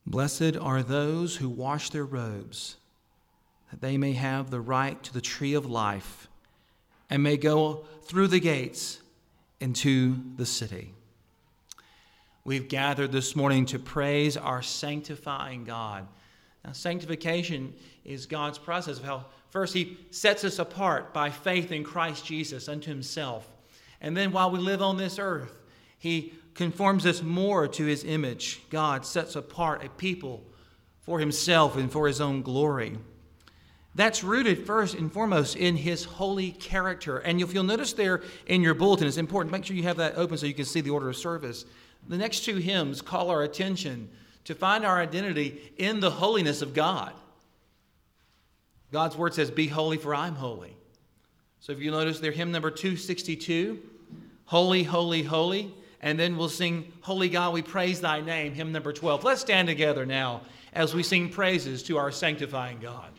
Blessed are those who wash their robes, that they may have the right to the tree of life and may go through the gates into the city. We've gathered this morning to praise our sanctifying God. Now, sanctification is God's process of how first He sets us apart by faith in Christ Jesus unto Himself. And then while we live on this earth, He conforms us more to His image. God sets apart a people for Himself and for His own glory. That's rooted first and foremost in His holy character. And if you'll notice there in your bulletin, it's important, make sure you have that open so you can see the order of service. The next two hymns call our attention to find our identity in the holiness of God. God's word says, "Be holy, for I'm holy." So if you notice there, hymn number 262, "Holy, holy, holy." And then we'll sing, "Holy God, we praise thy name," hymn number 12. Let's stand together now as we sing praises to our sanctifying God.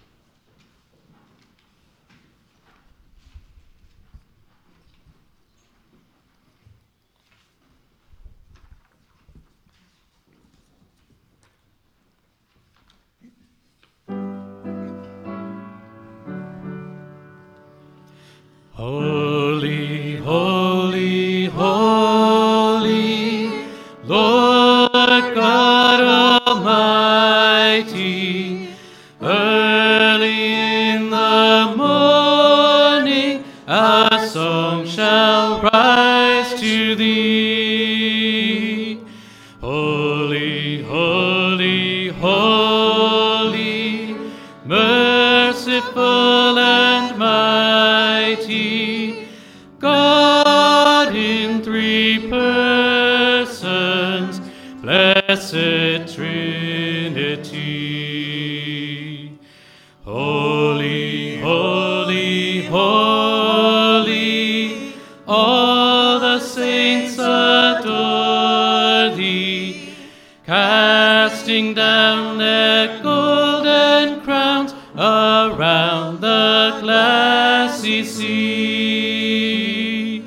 Holy, holy, holy, Lord God Almighty, early in the morning a song shall rise to thee. Holy, holy, holy, merciful and mighty, God in three persons, blessed Trinity. Holy, holy, holy, all the saints adore thee, casting down their golden crowns around the glassy sea.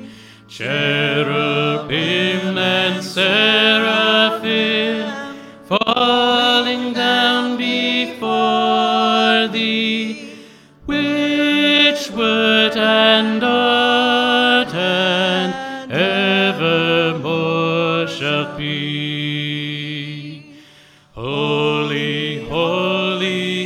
Cherubim and seraphim falling down before thee, which word and art and evermore shall be. Holy, holy,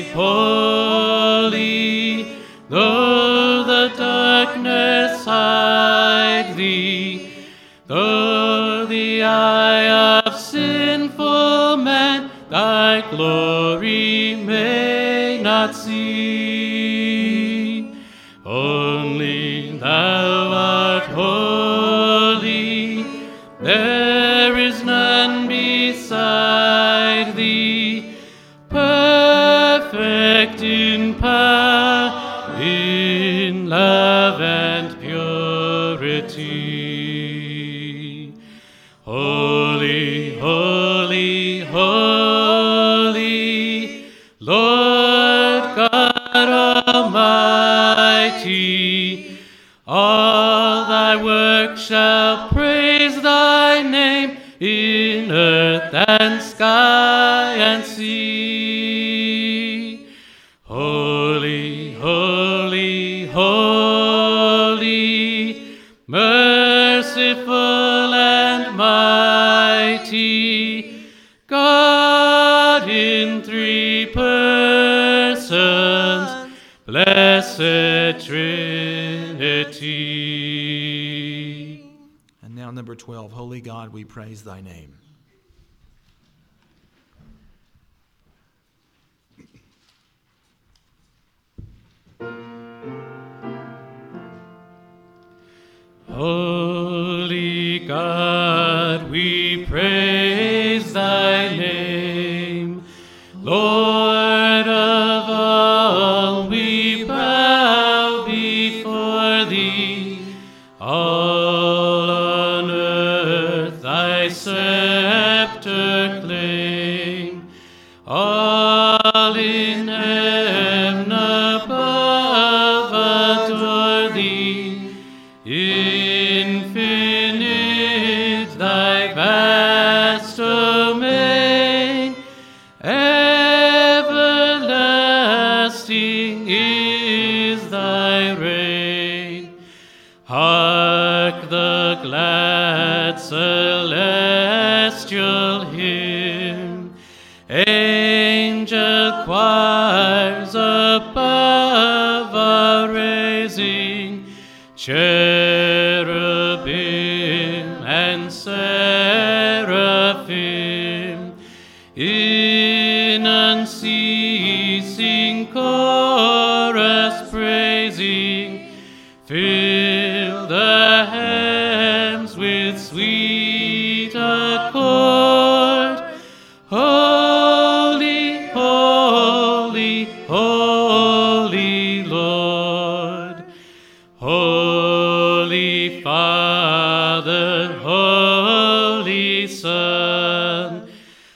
holy, though the darkness hide thee, though the eye of sinful man thy glory may not see, only thou art holy, there is none beside thee, perfect in power, in love and purity. Holy, holy, holy, Lord God Almighty, all thy works shall praise thy name in earth and sky and sea. Holy, holy, holy, merciful and mighty, God in three persons, blessed Trinity. And now number 12, "Holy God, we praise thy name." Holy God, we praise thy name. Lord of all, we bow before thee. All on earth thy scepter claim. All in heaven above adore thee. Infinite thy vast domain, that celestial hymn. Angel choirs above are raising, cherubim and seraphim in unceasing chorus praising, fill the heavens with sweet accord. Holy, holy, holy Lord, Holy Father, Holy Son,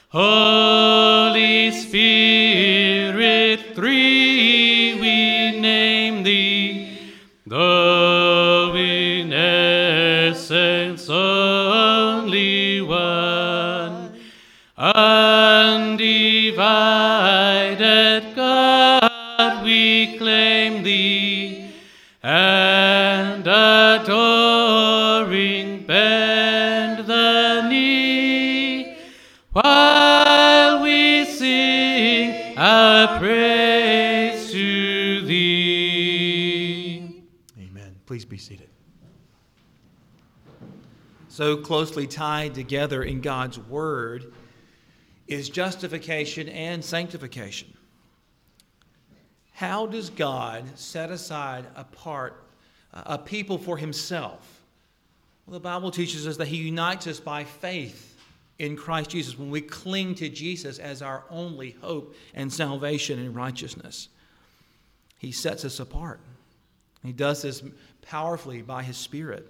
Holy Spirit, three we name thee, though in essence only one. Undivided God, we claim thee, and adoring bend the knee, while we sing our praise to thee. Amen. Please be seated. So closely tied together in God's Word is justification and sanctification. How does God set aside a people for himself? Well, the Bible teaches us that he unites us by faith in Christ Jesus when we cling to Jesus as our only hope and salvation and righteousness. He sets us apart. He does this powerfully by his Spirit.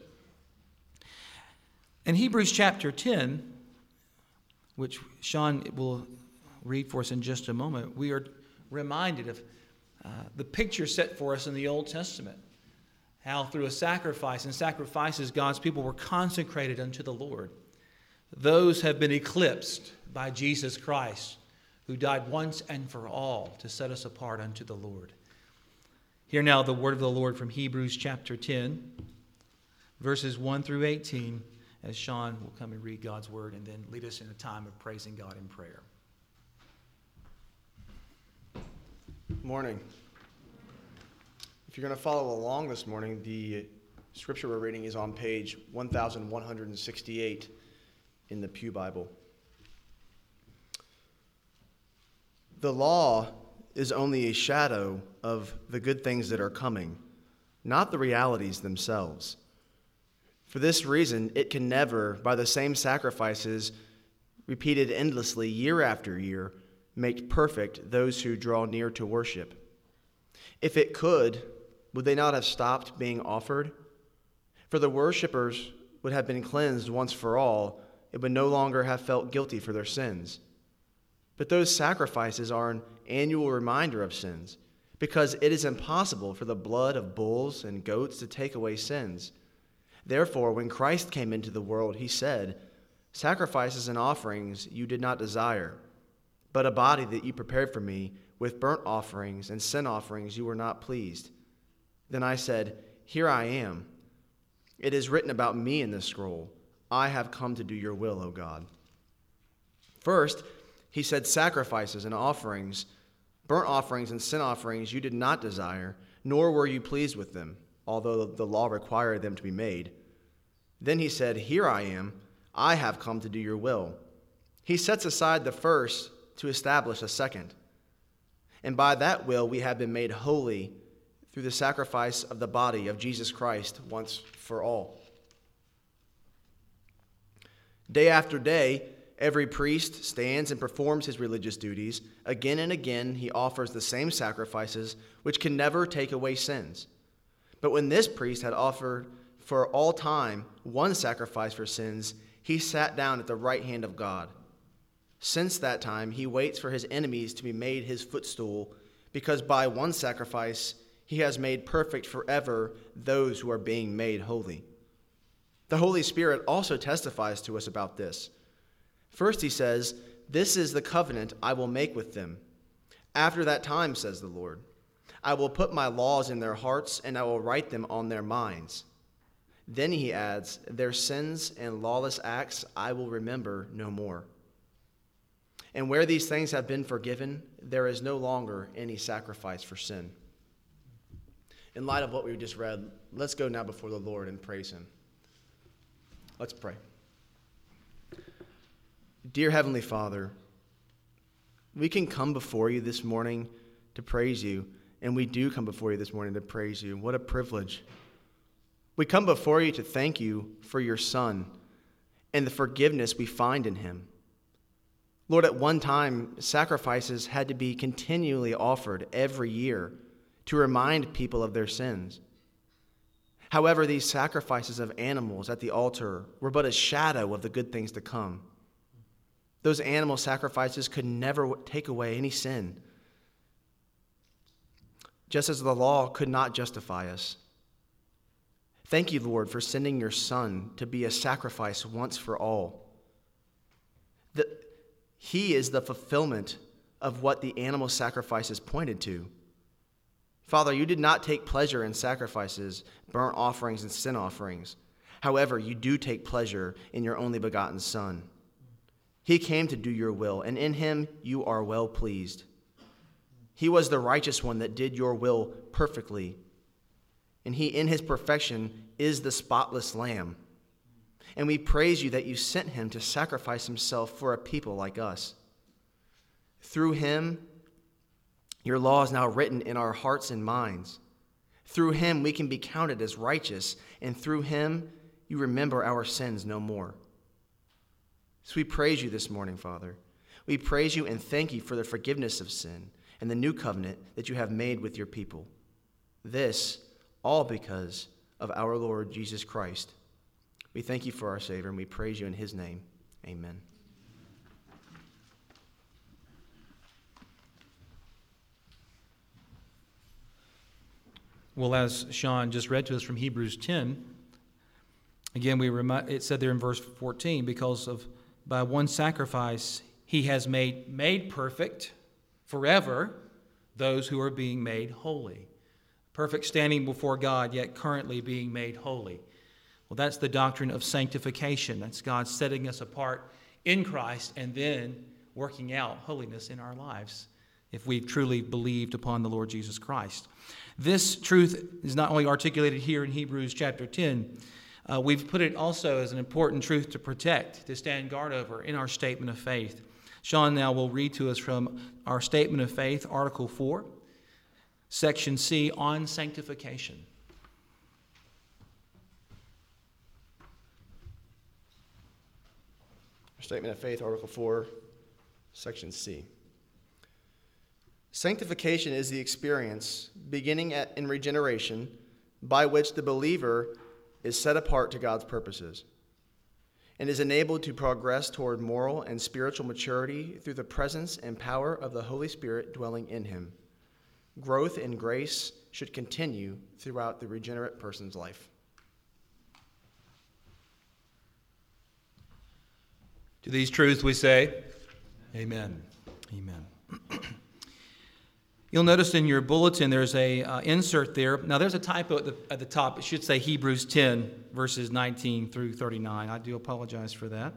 In Hebrews chapter 10, which Sean will read for us in just a moment, we are reminded of the picture set for us in the Old Testament, how through a sacrifice and sacrifices God's people were consecrated unto the Lord. Those have been eclipsed by Jesus Christ, who died once and for all to set us apart unto the Lord. Hear now the word of the Lord from Hebrews chapter 10, verses 1 through 18, as Sean will come and read God's word and then lead us in a time of praising God in prayer. Morning. If you're going to follow along this morning, the scripture we're reading is on page 1168 in the Pew Bible. The law is only a shadow of the good things that are coming, not the realities themselves. For this reason, it can never, by the same sacrifices repeated endlessly year after year, make perfect those who draw near to worship. If it could, would they not have stopped being offered? For the worshipers would have been cleansed once for all, and would no longer have felt guilty for their sins. But those sacrifices are an annual reminder of sins, because it is impossible for the blood of bulls and goats to take away sins. Therefore, when Christ came into the world, he said, "Sacrifices and offerings you did not desire, but a body that you prepared for me, with burnt offerings and sin offerings you were not pleased." Then I said, "Here I am. It is written about me in this scroll. I have come to do your will, O God." First, he said, "Sacrifices and offerings, burnt offerings and sin offerings you did not desire, nor were you pleased with them, although the law required them to be made." Then he said, "Here I am. I have come to do your will." He sets aside the first to establish a second. And by that will we have been made holy through the sacrifice of the body of Jesus Christ once for all. Day after day, every priest stands and performs his religious duties. Again and again, he offers the same sacrifices, which can never take away sins. But when this priest had offered for all time one sacrifice for sins, he sat down at the right hand of God. Since that time, he waits for his enemies to be made his footstool, because by one sacrifice he has made perfect forever those who are being made holy. The Holy Spirit also testifies to us about this. First he says, "This is the covenant I will make with them. After that time, says the Lord, I will put my laws in their hearts, and I will write them on their minds. Then he adds, their sins and lawless acts I will remember no more. And where these things have been forgiven, there is no longer any sacrifice for sin. In light of what we just read, let's go now before the Lord and praise him. Let's pray. Dear Heavenly Father, we can come before you this morning to praise you, and we do come before you this morning to praise you. What a privilege. We come before you to thank you for your Son and the forgiveness we find in him. Lord, at one time, sacrifices had to be continually offered every year to remind people of their sins. However, these sacrifices of animals at the altar were but a shadow of the good things to come. Those animal sacrifices could never take away any sin, just as the law could not justify us. Thank you, Lord, for sending your Son to be a sacrifice once for all. He is the fulfillment of what the animal sacrifices pointed to. Father, you did not take pleasure in sacrifices, burnt offerings, and sin offerings. However, you do take pleasure in your only begotten Son. He came to do your will, and in him you are well pleased. He was the righteous one that did your will perfectly. And he, in his perfection, is the spotless Lamb. And we praise you that you sent him to sacrifice himself for a people like us. Through him, your law is now written in our hearts and minds. Through him, we can be counted as righteous, and through him, you remember our sins no more. So we praise you this morning, Father. We praise you and thank you for the forgiveness of sin and the new covenant that you have made with your people. This, all because of our Lord Jesus Christ. We thank you for our Savior, and we praise you in his name. Amen. Well, as Sean just read to us from Hebrews 10, again, it said there in verse 14, because of by one sacrifice he has made perfect forever those who are being made holy. Perfect standing before God, yet currently being made holy. Well, that's the doctrine of sanctification. That's God setting us apart in Christ and then working out holiness in our lives if we've truly believed upon the Lord Jesus Christ. This truth is not only articulated here in Hebrews chapter 10, we've put it also as an important truth to protect, to stand guard over in our statement of faith. Sean now will read to us from our statement of faith, Article 4, Section C, on sanctification. Statement of Faith, Article 4, Section C. Sanctification is the experience, beginning in regeneration, by which the believer is set apart to God's purposes and is enabled to progress toward moral and spiritual maturity through the presence and power of the Holy Spirit dwelling in him. Growth in grace should continue throughout the regenerate person's life. To these truths we say, Amen. Amen. You'll notice in your bulletin there's a insert there. Now there's a typo at the top. It should say Hebrews 10, verses 19 through 39. I do apologize for that.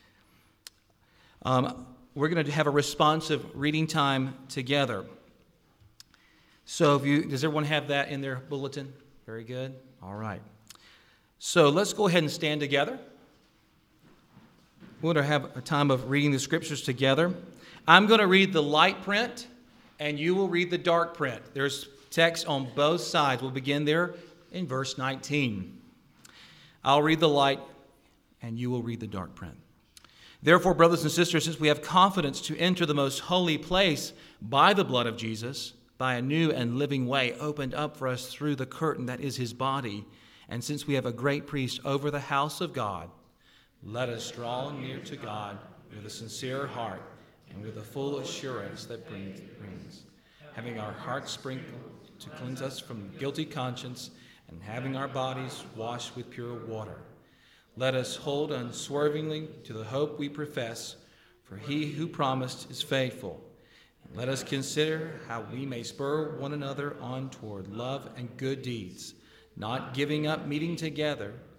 We're going to have a responsive reading time together. So does everyone have that in their bulletin? Very good. All right. So let's go ahead and stand together. We're going to have a time of reading the scriptures together. I'm going to read the light print, and you will read the dark print. There's text on both sides. We'll begin there in verse 19. I'll read the light, and you will read the dark print. Therefore, brothers and sisters, since we have confidence to enter the most holy place by the blood of Jesus, by a new and living way opened up for us through the curtain that is his body, and since we have a great priest over the house of God, let us draw near to God with a sincere heart and with a full assurance that brings, having our hearts sprinkled to cleanse us from guilty conscience and having our bodies washed with pure water. Let us hold unswervingly to the hope we profess, for he who promised is faithful. And let us consider how we may spur one another on toward love and good deeds, not giving up meeting together,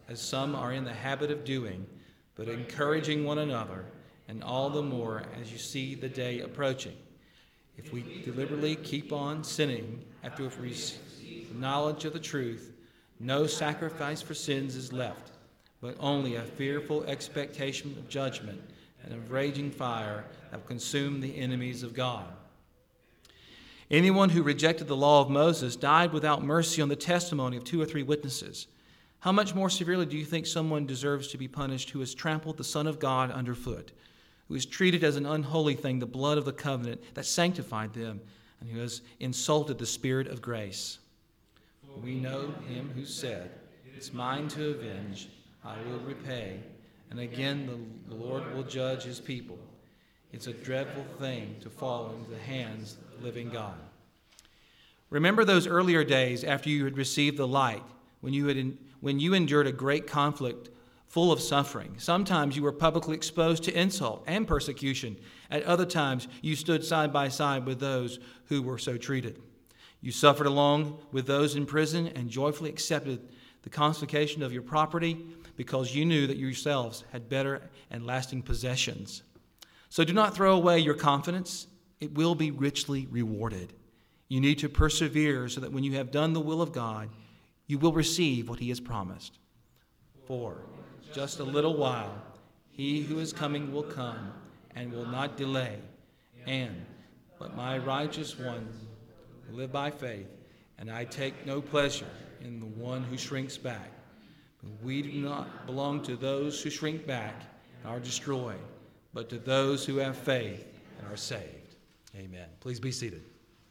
as some are in the habit of doing, but encouraging one another, and all the more as you see the day approaching. If we deliberately keep on sinning after we've received knowledge of the truth, no sacrifice for sins is left, but only a fearful expectation of judgment and of raging fire that will consume the enemies of God. Anyone who rejected the law of Moses died without mercy on the testimony of 2 or 3 witnesses. How much more severely do you think someone deserves to be punished who has trampled the Son of God underfoot, who has treated as an unholy thing the blood of the covenant that sanctified them, and who has insulted the Spirit of grace? We know him who said, "It's mine to avenge, I will repay," and again the Lord will judge his people. It's a dreadful thing to fall into the hands of the living God. Remember those earlier days after you had received the light, when you endured a great conflict full of suffering. Sometimes you were publicly exposed to insult and persecution. At other times, you stood side by side with those who were so treated. You suffered along with those in prison and joyfully accepted the confiscation of your property because you knew that you yourselves had better and lasting possessions. So do not throw away your confidence. It will be richly rewarded. You need to persevere so that when you have done the will of God, you will receive what he has promised. For just a little while, he who is coming will come and will not delay. But my righteous one will live by faith, and I take no pleasure in the one who shrinks back. But we do not belong to those who shrink back and are destroyed, but to those who have faith and are saved. Amen. Please be seated.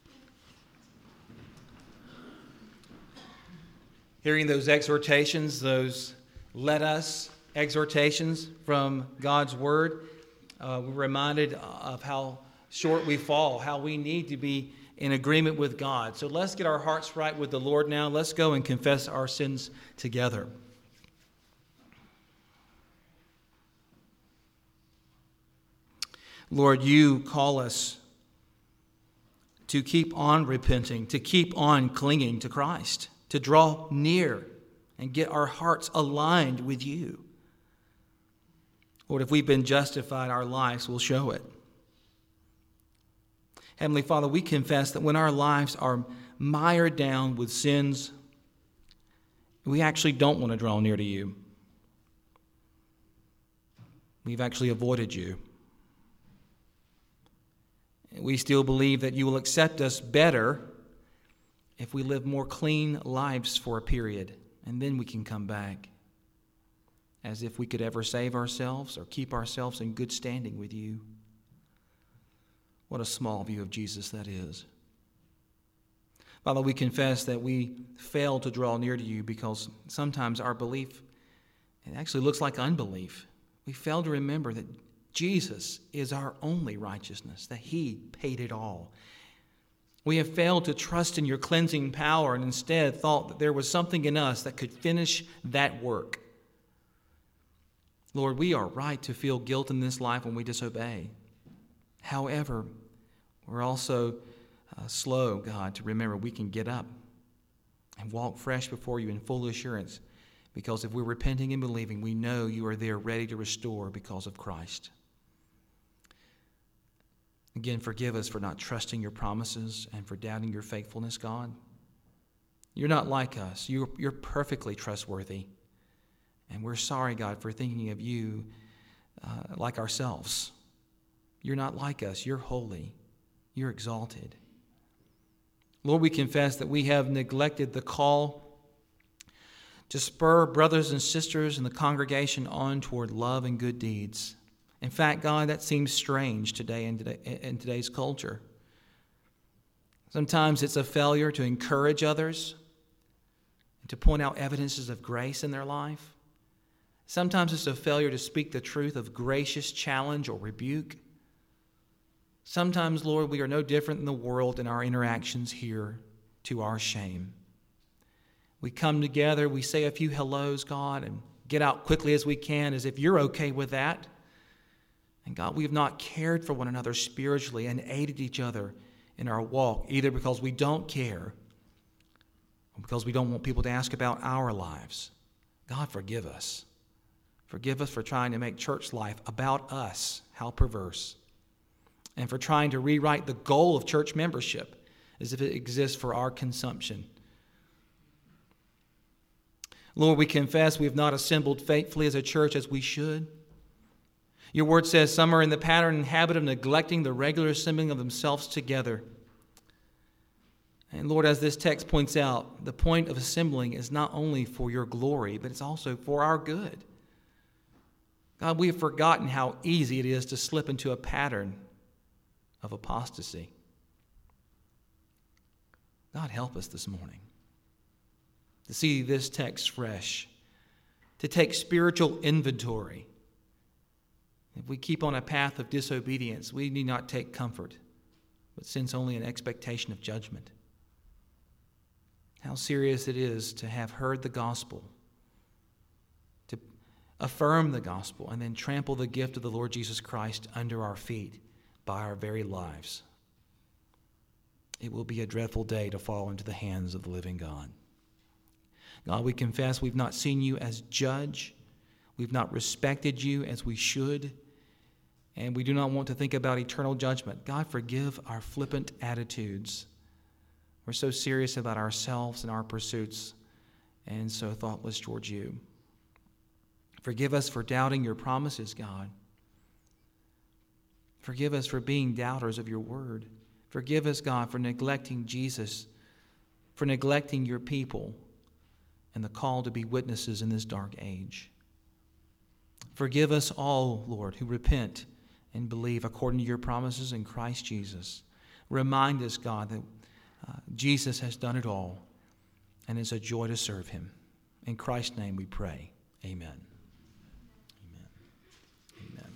Hearing those exhortations, those let us exhortations from God's Word, we're reminded of how short we fall, how we need to be in agreement with God. So let's get our hearts right with the Lord now. Let's go and confess our sins together. Lord, you call us to keep on repenting, to keep on clinging to Christ, to draw near and get our hearts aligned with you. Lord, if we've been justified, our lives will show it. Heavenly Father, we confess that when our lives are mired down with sins, we actually don't want to draw near to you. We've actually avoided you. We still believe that you will accept us better if we live more clean lives for a period, and then we can come back, as if we could ever save ourselves or keep ourselves in good standing with you. What a small view of Jesus that is. Father, we confess that we fail to draw near to you because sometimes our belief, it actually looks like unbelief. We fail to remember that Jesus is our only righteousness, that he paid it all. We have failed to trust in your cleansing power and instead thought that there was something in us that could finish that work. Lord, we are right to feel guilt in this life when we disobey. However, we're also slow, God, to remember we can get up and walk fresh before you in full assurance, because if we're repenting and believing, we know you are there ready to restore because of Christ. Again, forgive us for not trusting your promises and for doubting your faithfulness, God. You're not like us. You're perfectly trustworthy. And we're sorry, God, for thinking of you like ourselves. You're not like us. You're holy. You're exalted. Lord, we confess that we have neglected the call to spur brothers and sisters in the congregation on toward love and good deeds. In fact, God, that seems strange today in today's culture. Sometimes it's a failure to encourage others and to point out evidences of grace in their life. Sometimes it's a failure to speak the truth of gracious challenge or rebuke. Sometimes, Lord, we are no different than the world in our interactions here, to our shame. We come together, we say a few hellos, God, and get out quickly as we can, as if you're okay with that. And God, we have not cared for one another spiritually and aided each other in our walk, either because we don't care or because we don't want people to ask about our lives. God, forgive us. Forgive us for trying to make church life about us. How perverse. And for trying to rewrite the goal of church membership as if it exists for our consumption. Lord, we confess we have not assembled faithfully as a church as we should. Your word says some are in the pattern and habit of neglecting the regular assembling of themselves together. And Lord, as this text points out, the point of assembling is not only for your glory, but it's also for our good. God, we have forgotten how easy it is to slip into a pattern of apostasy. God, help us this morning to see this text fresh, to take spiritual inventory. If we keep on a path of disobedience, we need not take comfort, but sense only an expectation of judgment. How serious it is to have heard the gospel, to affirm the gospel, and then trample the gift of the Lord Jesus Christ under our feet by our very lives. It will be a dreadful day to fall into the hands of the living God. God, we confess we've not seen you as judge. We've not respected you as we should. And we do not want to think about eternal judgment. God, forgive our flippant attitudes. We're so serious about ourselves and our pursuits and so thoughtless towards you. Forgive us for doubting your promises, God. Forgive us for being doubters of your word. Forgive us, God, for neglecting Jesus, for neglecting your people and the call to be witnesses in this dark age. Forgive us all, Lord, who repent and believe according to your promises in Christ Jesus. Remind us, God, that Jesus has done it all, and it's a joy to serve him. In Christ's name we pray. Amen. Amen. Amen.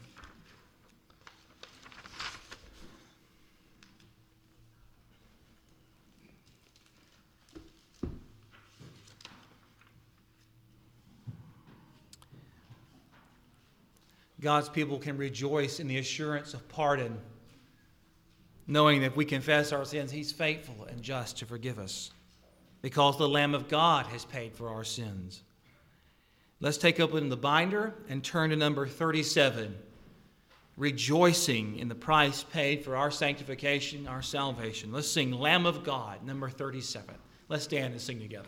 God's people can rejoice in the assurance of pardon, knowing that if we confess our sins, he's faithful and just to forgive us, because the Lamb of God has paid for our sins. Let's take open the binder and turn to number 37, rejoicing in the price paid for our sanctification, our salvation. Let's sing Lamb of God, number 37. Let's stand and sing together.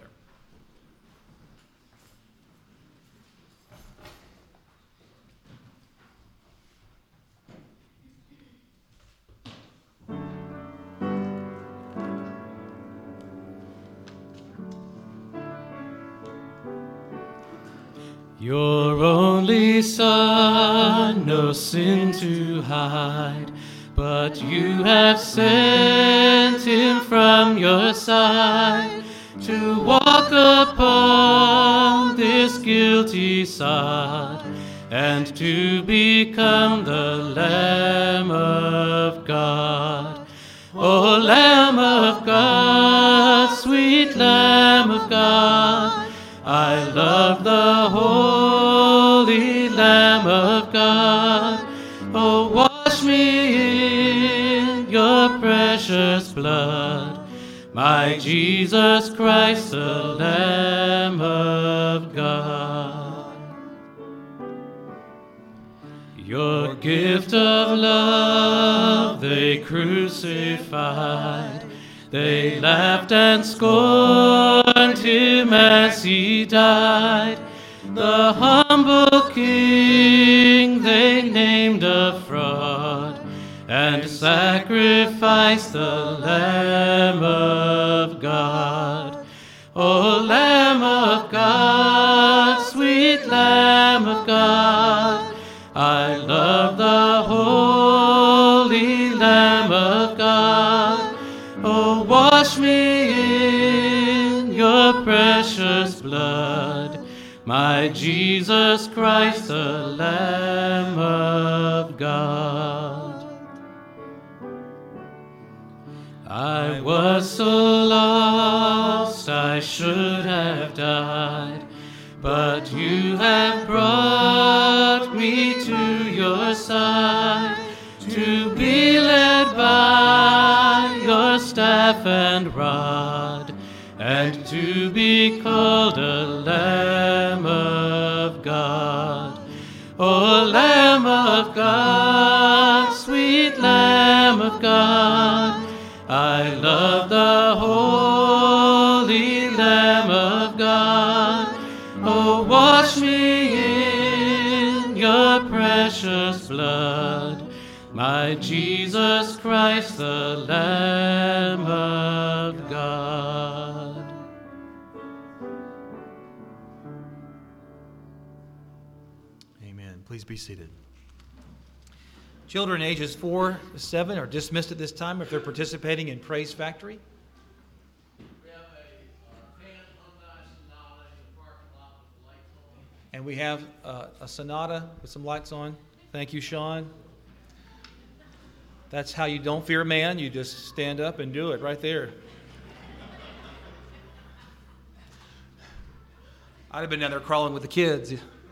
Your only Son, no sin to hide, but you have sent him from your side to walk upon this guilty sod and to become the Lamb of God. O Lamb of God, sweet Lamb of God, I love the holy Lamb of God. Oh, wash me in your precious blood, my Jesus Christ, the Lamb of God. Your gift of love they crucified. They laughed and scorned him as he died. The humble king they named a fraud, and sacrificed the Lamb of God. O Lamb of God, sweet Lamb of God, I love the holy Lamb of God. Oh, wash me in your precious blood, my Jesus Christ, the Lamb of God. I was so lost I should have died, but you have brought me to your side, to be led by your staff and rod, and to be called a Lamb of O Lamb of God, sweet Lamb of God, I love the holy Lamb of God. Oh, wash me in your precious blood, my Jesus Christ, the Lamb of God. Amen. Please be seated. Children ages 4 to 7 are dismissed at this time if they're participating in Praise Factory. We have a band Hyundai Sonata in the parking lot with the lights on. And we have a Sonata with some lights on. Thank you, Sean. That's how you don't fear man. You just stand up and do it right there. I'd have been down there crawling with the kids.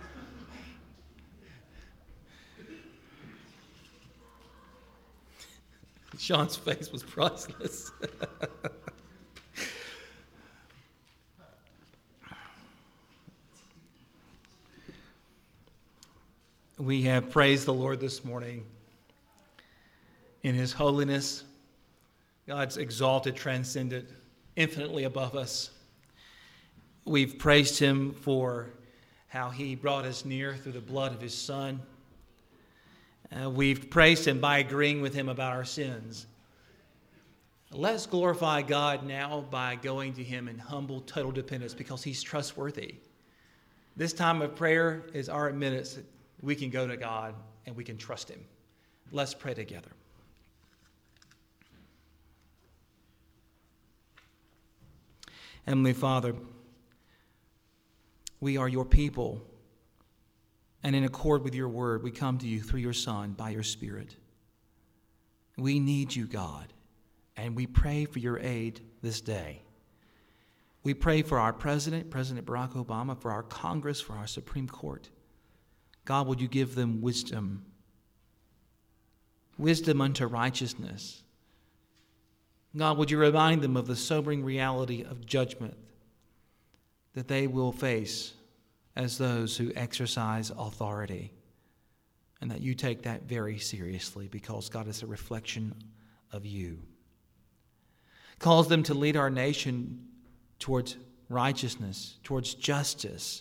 Sean's face was priceless. We have praised the Lord this morning in His holiness, God's exalted, transcendent, infinitely above us. We've praised Him for how He brought us near through the blood of His Son. We've praised Him by agreeing with Him about our sins. Let's glorify God now by going to Him in humble, total dependence because He's trustworthy. This time of prayer is our admittance that we can go to God and we can trust Him. Let's pray together. Heavenly Father, we are your people, and in accord with your word, we come to you through your Son by your Spirit. We need you, God, and we pray for your aid this day. We pray for our President, President Barack Obama, for our Congress, for our Supreme Court. God, would you give them wisdom? Wisdom unto righteousness. God, would you remind them of the sobering reality of judgment that they will face as those who exercise authority, and that you take that very seriously because, God, is a reflection of you. Calls them to lead our nation towards righteousness, towards justice,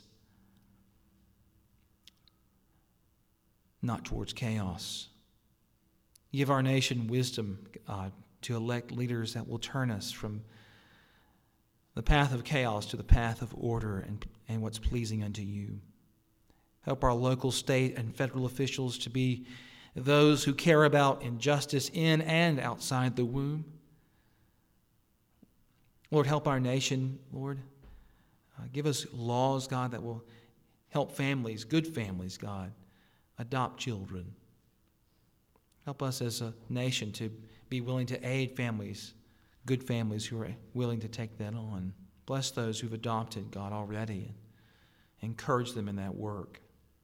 not towards chaos. Give our nation wisdom, God, to elect leaders that will turn us from the path of chaos to the path of order and what's pleasing unto you. Help our local, state, and federal officials to be those who care about injustice in and outside the womb. Lord, help our nation, Lord. Give us laws, God, that will help families, good families, God, adopt children. Help us as a nation to be willing to aid families, good families who are willing to take that on. Bless those who've adopted, God, already, and encourage them in that work.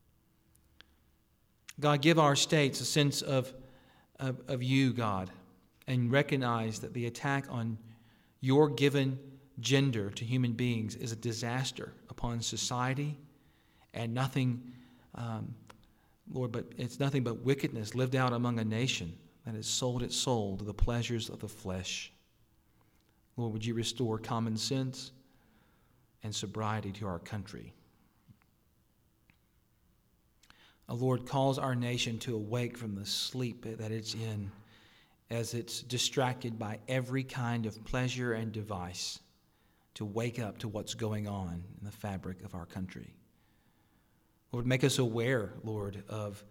God, give our states a sense of you, God, and recognize that the attack on your given gender to human beings is a disaster upon society and nothing, Lord, but it's nothing but wickedness lived out among a nation that has sold its soul to the pleasures of the flesh. Lord, would you restore common sense and sobriety to our country? Lord, calls our nation to awake from the sleep that it's in as it's distracted by every kind of pleasure and device, to wake up to what's going on in the fabric of our country. Lord, make us aware, Lord, of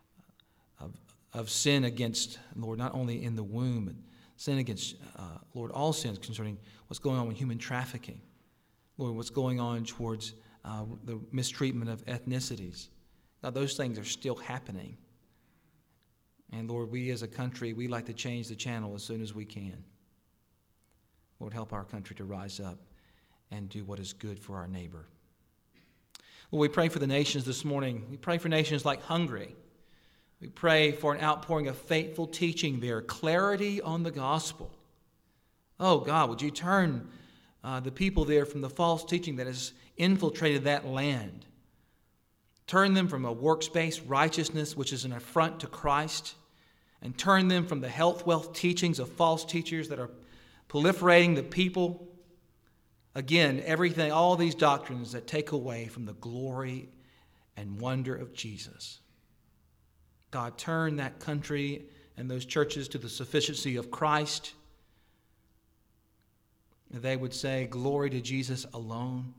sin against, Lord, not only in the womb, but sin against, Lord, all sins concerning what's going on with human trafficking. Lord, what's going on towards the mistreatment of ethnicities. Now, those things are still happening. And, Lord, we as a country, we like to change the channel as soon as we can. Lord, help our country to rise up and do what is good for our neighbor. Lord, we pray for the nations this morning. We pray for nations like Hungary. We pray for an outpouring of faithful teaching there, clarity on the gospel. Oh, God, would you turn the people there from the false teaching that has infiltrated that land Turn them from a works-based righteousness, which is an affront to Christ, and turn them from the health wealth teachings of false teachers that are proliferating the people. Again, everything, all these doctrines that take away from the glory and wonder of Jesus. God, turn that country and those churches to the sufficiency of Christ. They would say, glory to Jesus alone.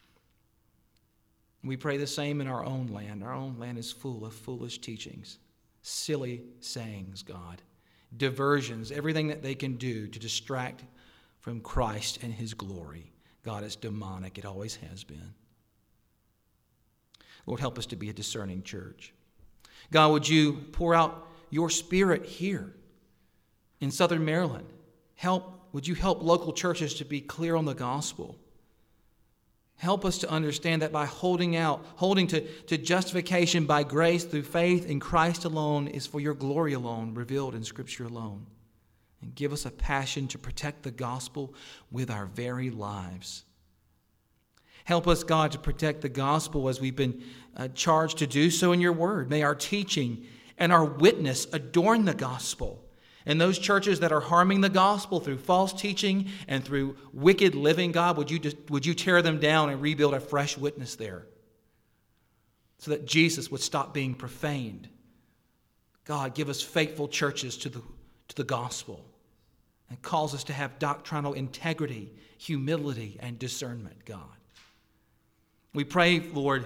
We pray the same in our own land. Our own land is full of foolish teachings, silly sayings, God, diversions, everything that they can do to distract from Christ and his glory. God, is demonic. It always has been. Lord, help us to be a discerning church. God, would you pour out your Spirit here in Southern Maryland? Would you help local churches to be clear on the gospel? Help us to understand that by holding to justification by grace through faith in Christ alone is for your glory alone, revealed in Scripture alone. And give us a passion to protect the gospel with our very lives. Help us, God, to protect the gospel as we've been charged to do so in your word. May our teaching and our witness adorn the gospel. And those churches that are harming the gospel through false teaching and through wicked living, God, would you tear them down and rebuild a fresh witness there so that Jesus would stop being profaned. God, give us faithful churches to the gospel and cause us to have doctrinal integrity, humility, and discernment, God. We pray, Lord,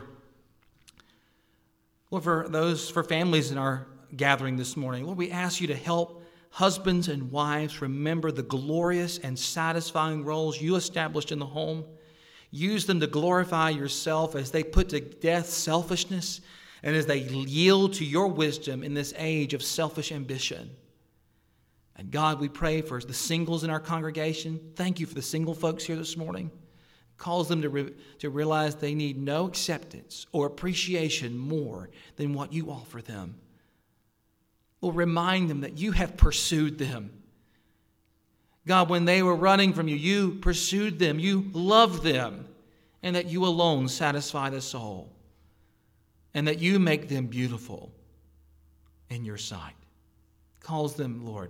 for families in our gathering this morning. Lord, we ask you to help husbands and wives remember the glorious and satisfying roles you established in the home. Use them to glorify yourself as they put to death selfishness and as they yield to your wisdom in this age of selfish ambition. And God, we pray for the singles in our congregation. Thank you for the single folks here this morning. Calls them to realize they need no acceptance or appreciation more than what you offer them. Will remind them that you have pursued them. God, when they were running from you, you pursued them, you loved them, and that you alone satisfy the soul, and that you make them beautiful in your sight. Calls them, Lord,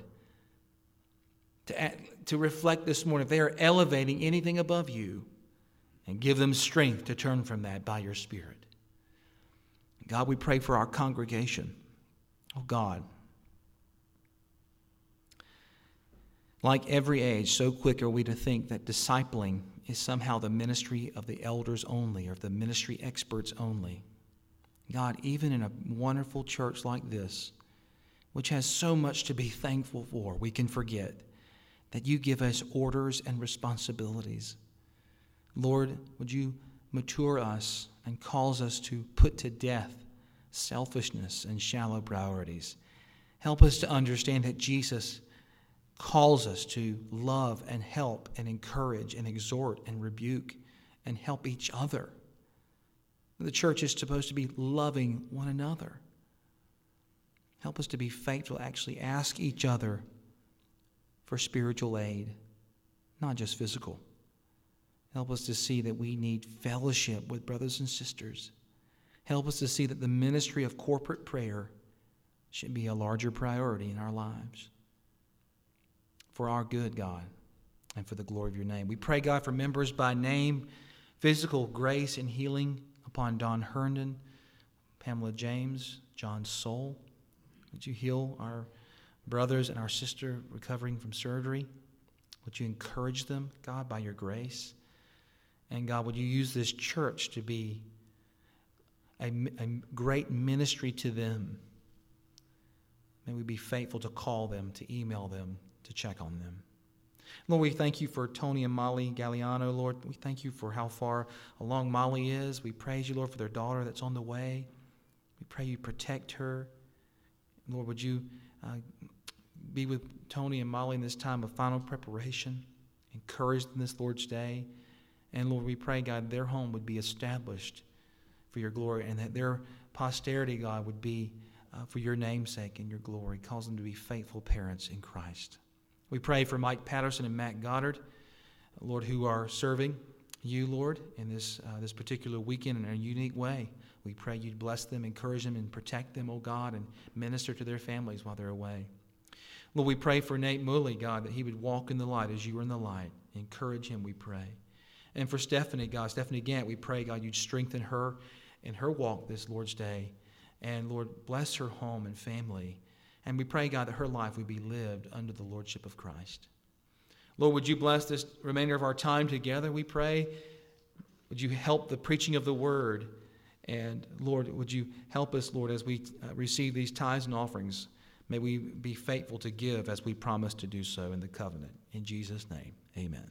to reflect this morning if they are elevating anything above you, and give them strength to turn from that by your Spirit. God, we pray for our congregation. Oh God, like every age, so quick are we to think that discipling is somehow the ministry of the elders only or the ministry experts only. God, even in a wonderful church like this, which has so much to be thankful for, we can forget that you give us orders and responsibilities. Lord, would you mature us and cause us to put to death selfishness and shallow priorities. Help us to understand that Jesus calls us to love and help and encourage and exhort and rebuke and help each other. The church is supposed to be loving one another. Help us to be faithful, actually ask each other for spiritual aid, not just physical. Help us to see that we need fellowship with brothers and sisters. Help us to see that the ministry of corporate prayer should be a larger priority in our lives. For our good, God, and for the glory of your name. We pray, God, for members by name, physical grace and healing upon Don Herndon, Pamela James, John Soul. Would you heal our brothers and our sister recovering from surgery? Would you encourage them, God, by your grace? And God, would you use this church to be a great ministry to them? May we be faithful to call them, to email them, to check on them. Lord, we thank you for Tony and Molly Galliano, Lord. We thank you for how far along Molly is. We praise you, Lord, for their daughter that's on the way. We pray you protect her. Lord, would you be with Tony and Molly in this time of final preparation, encourage them this Lord's Day. And Lord, we pray, God, their home would be established for your glory and that their posterity, God, would be for your name's sake and your glory. Cause them to be faithful parents in Christ. We pray for Mike Patterson and Matt Goddard, Lord, who are serving you, Lord, in this particular weekend in a unique way. We pray you'd bless them, encourage them, and protect them, oh God, and minister to their families while they're away. Lord, we pray for Nate Mooley, God, that he would walk in the light as you are in the light. Encourage him, we pray. And for Stephanie, God, Stephanie Gant, we pray, God, you'd strengthen her in her walk this Lord's Day. And, Lord, bless her home and family. And we pray, God, that her life would be lived under the lordship of Christ. Lord, would you bless this remainder of our time together, we pray. Would you help the preaching of the word? And, Lord, would you help us, Lord, as we receive these tithes and offerings? May we be faithful to give as we promise to do so in the covenant. In Jesus' name, amen.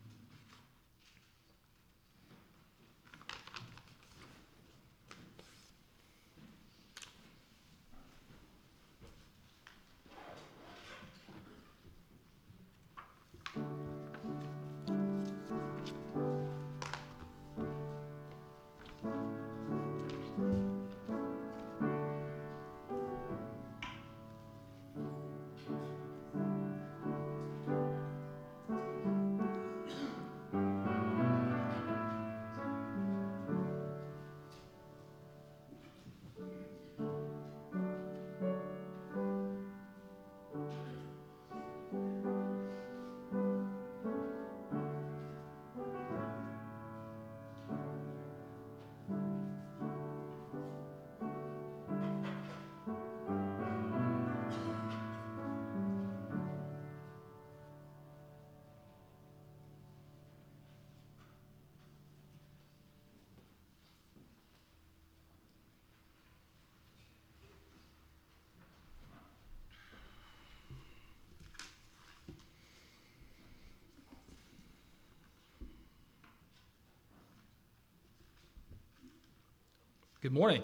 Good morning.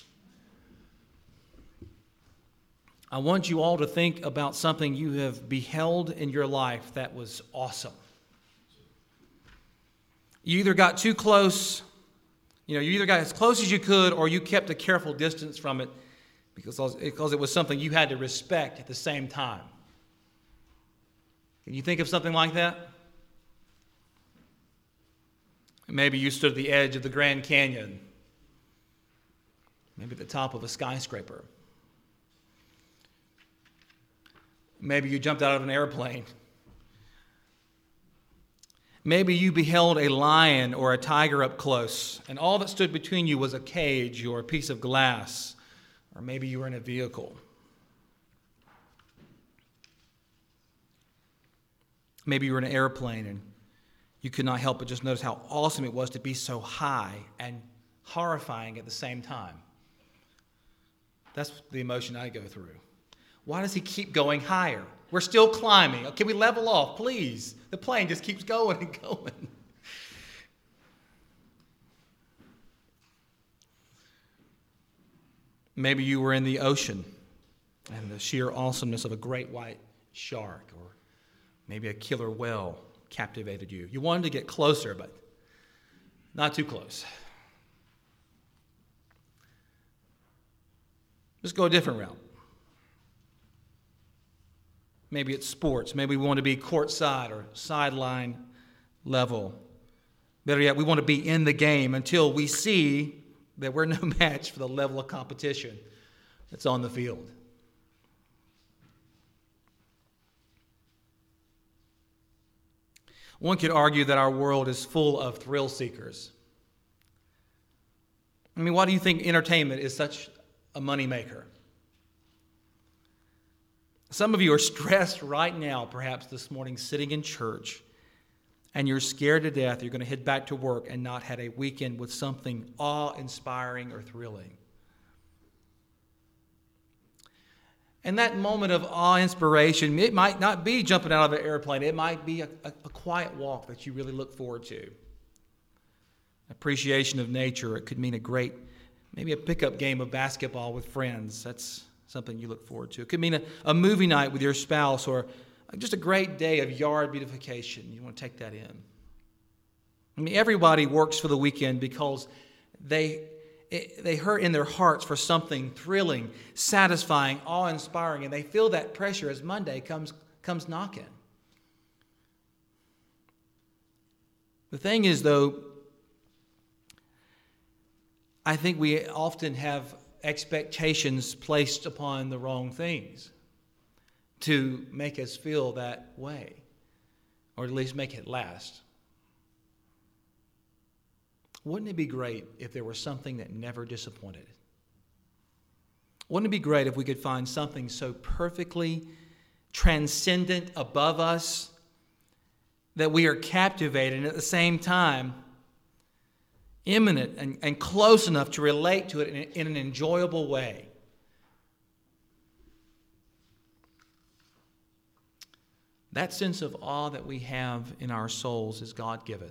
I want you all to think about something you have beheld in your life that was awesome. You either got too close, you either got as close as you could, or you kept a careful distance from it because it was something you had to respect at the same time. Can you think of something like that? Maybe you stood at the edge of the Grand Canyon. Maybe at the top of a skyscraper. Maybe you jumped out of an airplane. Maybe you beheld a lion or a tiger up close, and all that stood between you was a cage or a piece of glass, or maybe you were in a vehicle. Maybe you were in an airplane and you could not help but just notice how awesome it was to be so high and horrifying at the same time. That's the emotion I go through. Why does he keep going higher? We're still climbing. Can we level off, please? The plane just keeps going and going. Maybe you were in the ocean and the sheer awesomeness of a great white shark, or maybe a killer whale captivated you. You wanted to get closer, but not too close. Let's go a different route. Maybe it's sports. Maybe we want to be courtside or sideline level. Better yet, we want to be in the game until we see that we're no match for the level of competition that's on the field. One could argue that our world is full of thrill seekers. I mean, why do you think entertainment is such a moneymaker? Some of you are stressed right now, perhaps this morning, sitting in church, and you're scared to death you're going to head back to work and not have a weekend with something awe-inspiring or thrilling. And that moment of awe-inspiration, it might not be jumping out of an airplane. It might be a quiet walk that you really look forward to. Appreciation of nature. It could mean maybe a pickup game of basketball with friends. That's something you look forward to. It could mean a movie night with your spouse, or just a great day of yard beautification. You want to take that in. I mean, everybody works for the weekend because they hurt in their hearts for something thrilling, satisfying, awe-inspiring, and they feel that pressure as Monday comes knocking. The thing is, though, I think we often have expectations placed upon the wrong things to make us feel that way, or at least make it last. Wouldn't it be great if there was something that never disappointed? Wouldn't it be great if we could find something so perfectly transcendent above us that we are captivated and at the same time imminent and close enough to relate to it in an enjoyable way? That sense of awe that we have in our souls is God-given.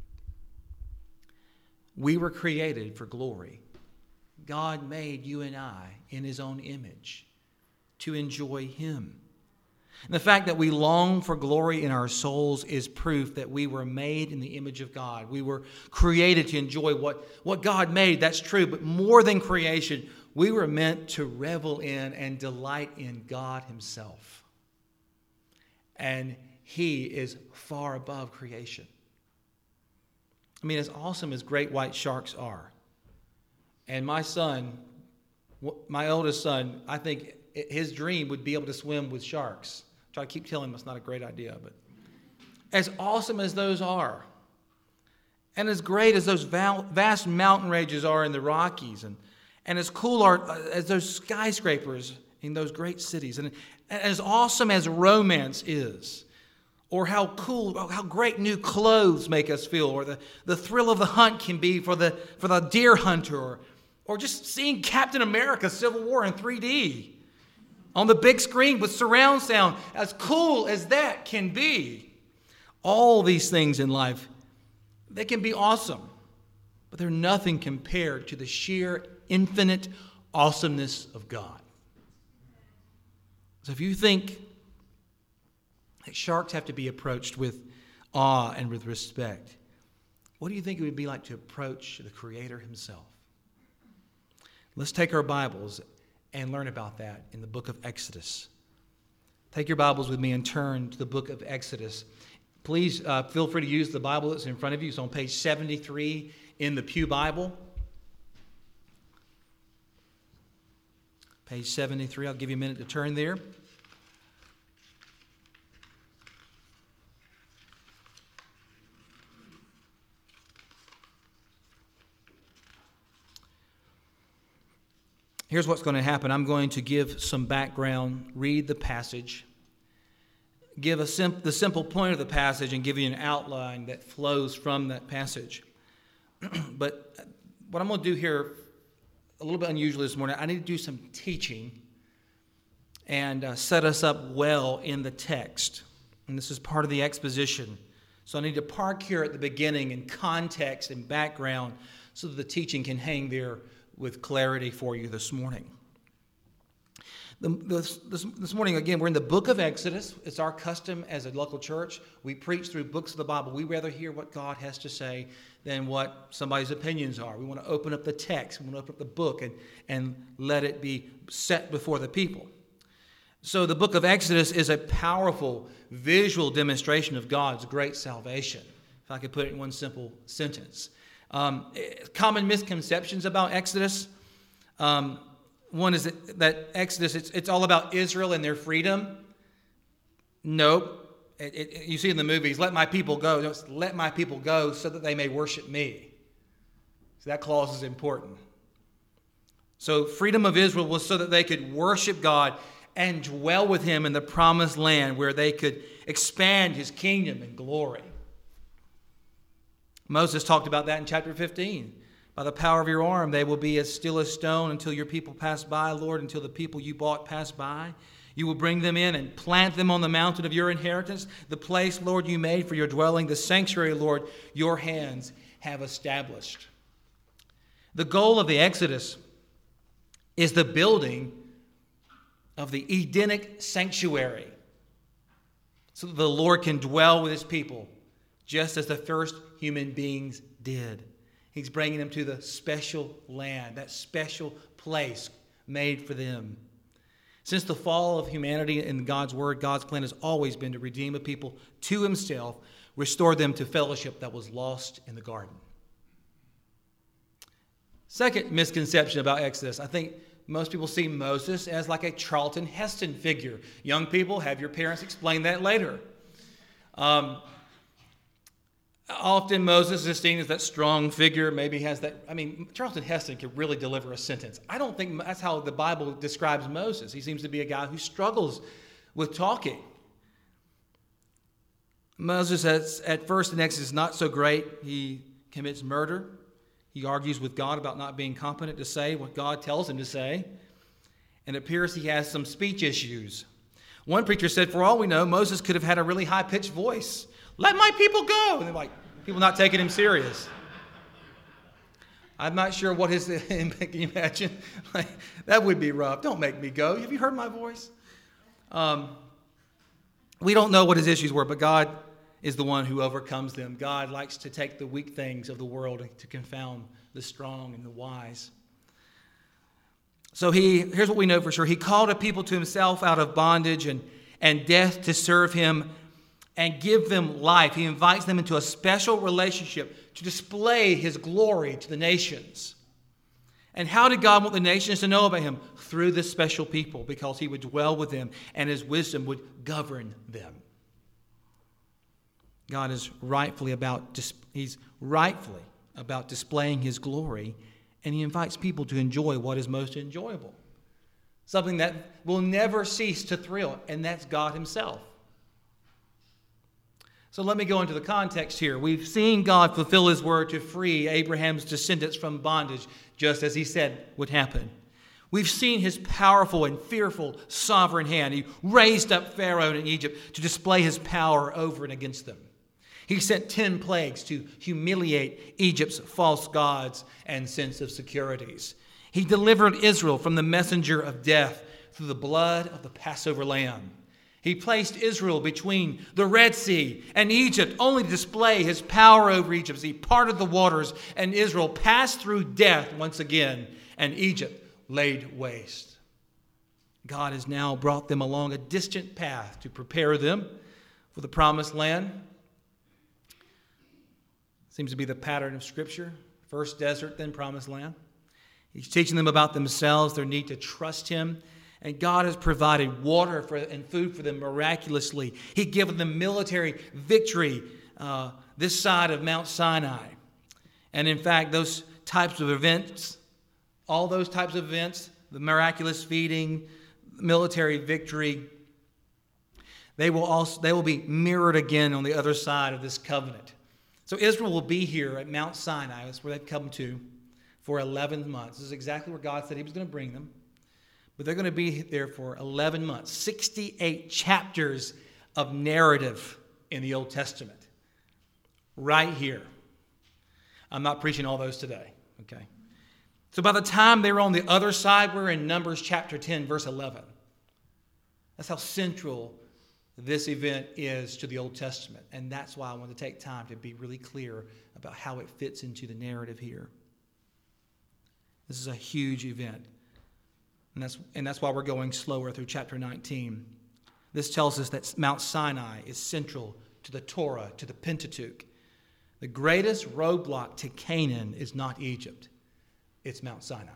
We were created for glory. God made you and I in His own image to enjoy Him. And the fact that we long for glory in our souls is proof that we were made in the image of God. We were created to enjoy what God made. That's true. But more than creation, we were meant to revel in and delight in God Himself. And He is far above creation. I mean, as awesome as great white sharks are, and my son, my oldest son, I think his dream would be able to swim with sharks. Which I keep telling him it's not a great idea, but as awesome as those are, and as great as those vast mountain ranges are in the Rockies, and as cool as those skyscrapers in those great cities, and as awesome as romance is, or how great new clothes make us feel, or the thrill of the hunt can be for the deer hunter, or just seeing Captain America Civil War in 3D on the big screen with surround sound, as cool as that can be. All these things in life, they can be awesome, but they're nothing compared to the sheer infinite awesomeness of God. So if you think that sharks have to be approached with awe and with respect, what do you think it would be like to approach the Creator Himself? Let's take our Bibles and learn about that in the book of Exodus. Take your Bibles with me and turn to the book of Exodus. Please feel free to use the Bible that's in front of you. It's on page 73 in the Pew Bible. Page 73. I'll give you a minute to turn there. Here's what's going to happen. I'm going to give some background, read the passage, give the simple point of the passage, and give you an outline that flows from that passage. But what I'm going to do here, a little bit unusual this morning, I need to do some teaching and set us up well in the text. And this is part of the exposition. So I need to park here at the beginning in context and background so that the teaching can hang there with clarity for you this morning. This morning, again, we're in the book of Exodus. It's our custom as a local church. We preach through books of the Bible. We rather hear what God has to say than what somebody's opinions are. We want to open up the text. We want to open up the book and let it be set before the people. So the book of Exodus is a powerful visual demonstration of God's great salvation, if I could put it in one simple sentence. Common misconceptions about Exodus. One is that Exodus, it's all about Israel and their freedom. Nope. You see in the movies, let my people go. Just let my people go so that they may worship me. So that clause is important. So freedom of Israel was so that they could worship God and dwell with Him in the promised land where they could expand His kingdom and glory. Moses talked about that in chapter 15. By the power of your arm, they will be as still as stone until your people pass by, Lord, until the people you bought pass by. You will bring them in and plant them on the mountain of your inheritance, the place, Lord, you made for your dwelling, the sanctuary, Lord, your hands have established. The goal of the Exodus is the building of the Edenic sanctuary so that the Lord can dwell with His people, just as the first human beings did. He's bringing them to the special land, that special place made for them. Since the fall of humanity in God's Word, God's plan has always been to redeem a people to Himself restore them to fellowship that was lost in the garden. Second misconception about Exodus, I think most people see Moses as like a Charlton Heston figure. Young people, have your parents explain that later. Often Moses is seen as that strong figure, maybe has that, Charlton Heston could really deliver a sentence. I don't think that's how the Bible describes Moses. He seems to be a guy who struggles with talking. Moses, at first in Exodus, is not so great. He commits murder. He argues with God about not being competent to say what God tells him to say. And it appears he has some speech issues. One preacher said, for all we know, Moses could have had a really high-pitched voice. Let my people go. And they're like, people not taking him serious. I'm not sure what his, can you imagine? Like, that would be rough. Don't make me go. Have you heard my voice? We don't know what his issues were, but God is the one who overcomes them. God likes to take the weak things of the world to confound the strong and the wise. So here's what we know for sure. He called a people to himself out of bondage and death to serve him and give them life. He invites them into a special relationship to display his glory to the nations. And how did God want the nations to know about him? Through this special people, because he would dwell with them and his wisdom would govern them. God is rightfully about displaying his glory, and he invites people to enjoy what is most enjoyable. Something that will never cease to thrill, and that's God himself. So let me go into the context here. We've seen God fulfill his word to free Abraham's descendants from bondage, just as he said would happen. We've seen his powerful and fearful sovereign hand. He raised up Pharaoh in Egypt to display his power over and against them. He sent 10 plagues to humiliate Egypt's false gods and sense of securities. He delivered Israel from the messenger of death through the blood of the Passover lamb. He placed Israel between the Red Sea and Egypt, only to display his power over Egypt. He parted the waters, and Israel passed through death once again, and Egypt laid waste. God has now brought them along a distant path to prepare them for the promised land. Seems to be the pattern of Scripture. First desert, then promised land. He's teaching them about themselves, their need to trust him. And God has provided water and food for them miraculously. He's given them military victory this side of Mount Sinai. And in fact, those types of events, all those types of events, the miraculous feeding, military victory, they will be mirrored again on the other side of this covenant. So Israel will be here at Mount Sinai. That's where they've come to for 11 months. This is exactly where God said he was going to bring them. But they're going to be there for 11 months. 68 chapters of narrative in the Old Testament. Right here. I'm not preaching all those today. Okay. So by the time they were on the other side, we're in Numbers chapter 10, verse 11. That's how central this event is to the Old Testament. And that's why I want to take time to be really clear about how it fits into the narrative here. This is a huge event. And that's why we're going slower through chapter 19. This tells us that Mount Sinai is central to the Torah, to the Pentateuch. The greatest roadblock to Canaan is not Egypt. It's Mount Sinai.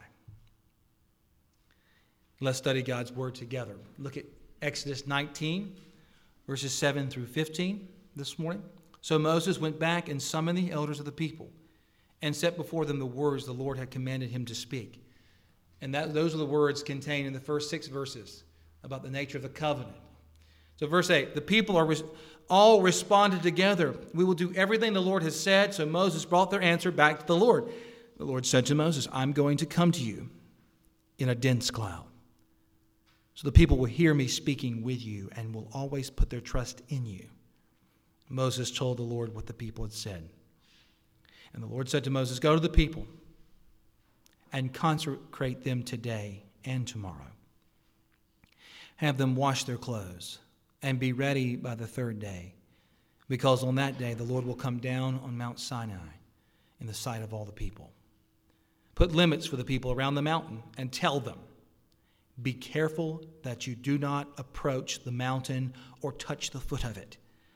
Let's study God's word together. Look at Exodus 19. Verses 7 through 15 this morning. So Moses went back and summoned the elders of the people and set before them the words the Lord had commanded him to speak. And those are the words contained in the first 6 verses about the nature of the covenant. So verse 8, the people all responded together. We will do everything the Lord has said. So Moses brought their answer back to the Lord. The Lord said to Moses, I'm going to come to you in a dense cloud. So the people will hear me speaking with you and will always put their trust in you. Moses told the Lord what the people had said. And the Lord said to Moses, go to the people and consecrate them today and tomorrow. Have them wash their clothes and be ready by the 3rd day, because on that day the Lord will come down on Mount Sinai in the sight of all the people. Put limits for the people around the mountain and tell them, be careful that you do not approach the mountain or touch the foot of it.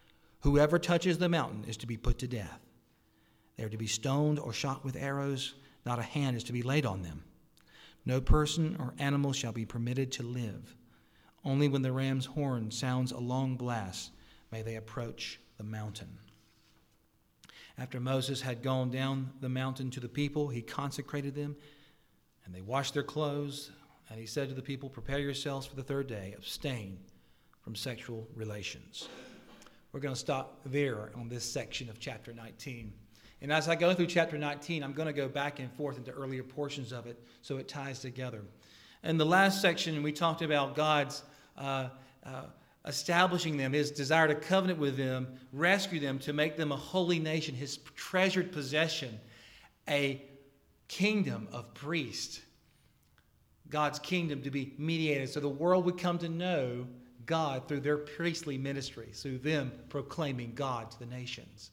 Whoever touches the mountain is to be put to death. They are to be stoned or shot with arrows. Not a hand is to be laid on them. No person or animal shall be permitted to live. Only when the ram's horn sounds a long blast may they approach the mountain. After Moses had gone down the mountain to the people, he consecrated them, and they washed their clothes. And he said to the people, "Prepare yourselves for the third day. Abstain from sexual relations." We're going to stop there on this section of chapter 19. And as I go through chapter 19, I'm going to go back and forth into earlier portions of it so it ties together. In the last section, we talked about God's establishing them, his desire to covenant with them, rescue them, to make them a holy nation, his treasured possession, a kingdom of priests. God's kingdom to be mediated so the world would come to know God through their priestly ministry, through them proclaiming God to the nations.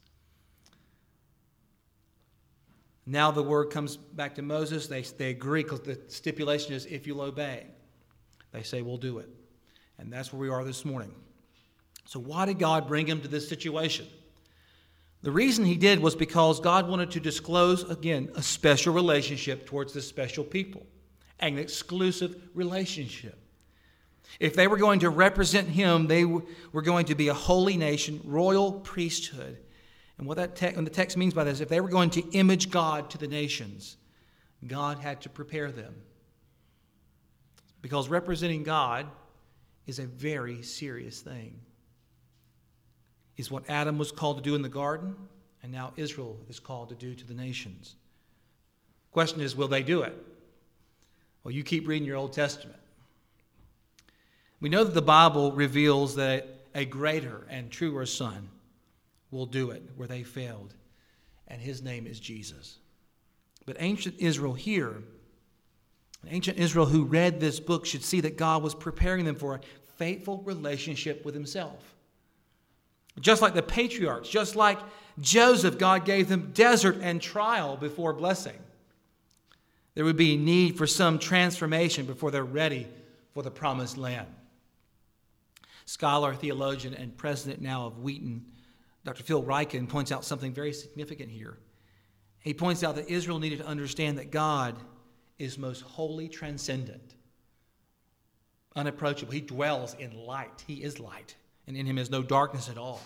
Now the word comes back to Moses. They agree because the stipulation is if you'll obey. They say we'll do it. And that's where we are this morning. So why did God bring him to this situation? The reason he did was because God wanted to disclose, again, a special relationship towards this special people. An exclusive relationship. If they were going to represent him, they were going to be a holy nation, royal priesthood. And what the text means by this, if they were going to image God to the nations, God had to prepare them. Because representing God is a very serious thing. It's what Adam was called to do in the garden, and now Israel is called to do to the nations. Question is, will they do it? Well, you keep reading your Old Testament. We know that the Bible reveals that a greater and truer son will do it where they failed, and his name is Jesus. But ancient Israel here, ancient Israel who read this book should see that God was preparing them for a faithful relationship with himself. Just like the patriarchs, just like Joseph, God gave them desert and trial before blessing. There would be a need for some transformation before they're ready for the promised land. Scholar, theologian, and president now of Wheaton, Dr. Phil Ryken, points out something very significant here. He points out that Israel needed to understand that God is most wholly transcendent, unapproachable. He dwells in light. He is light, and in him is no darkness at all.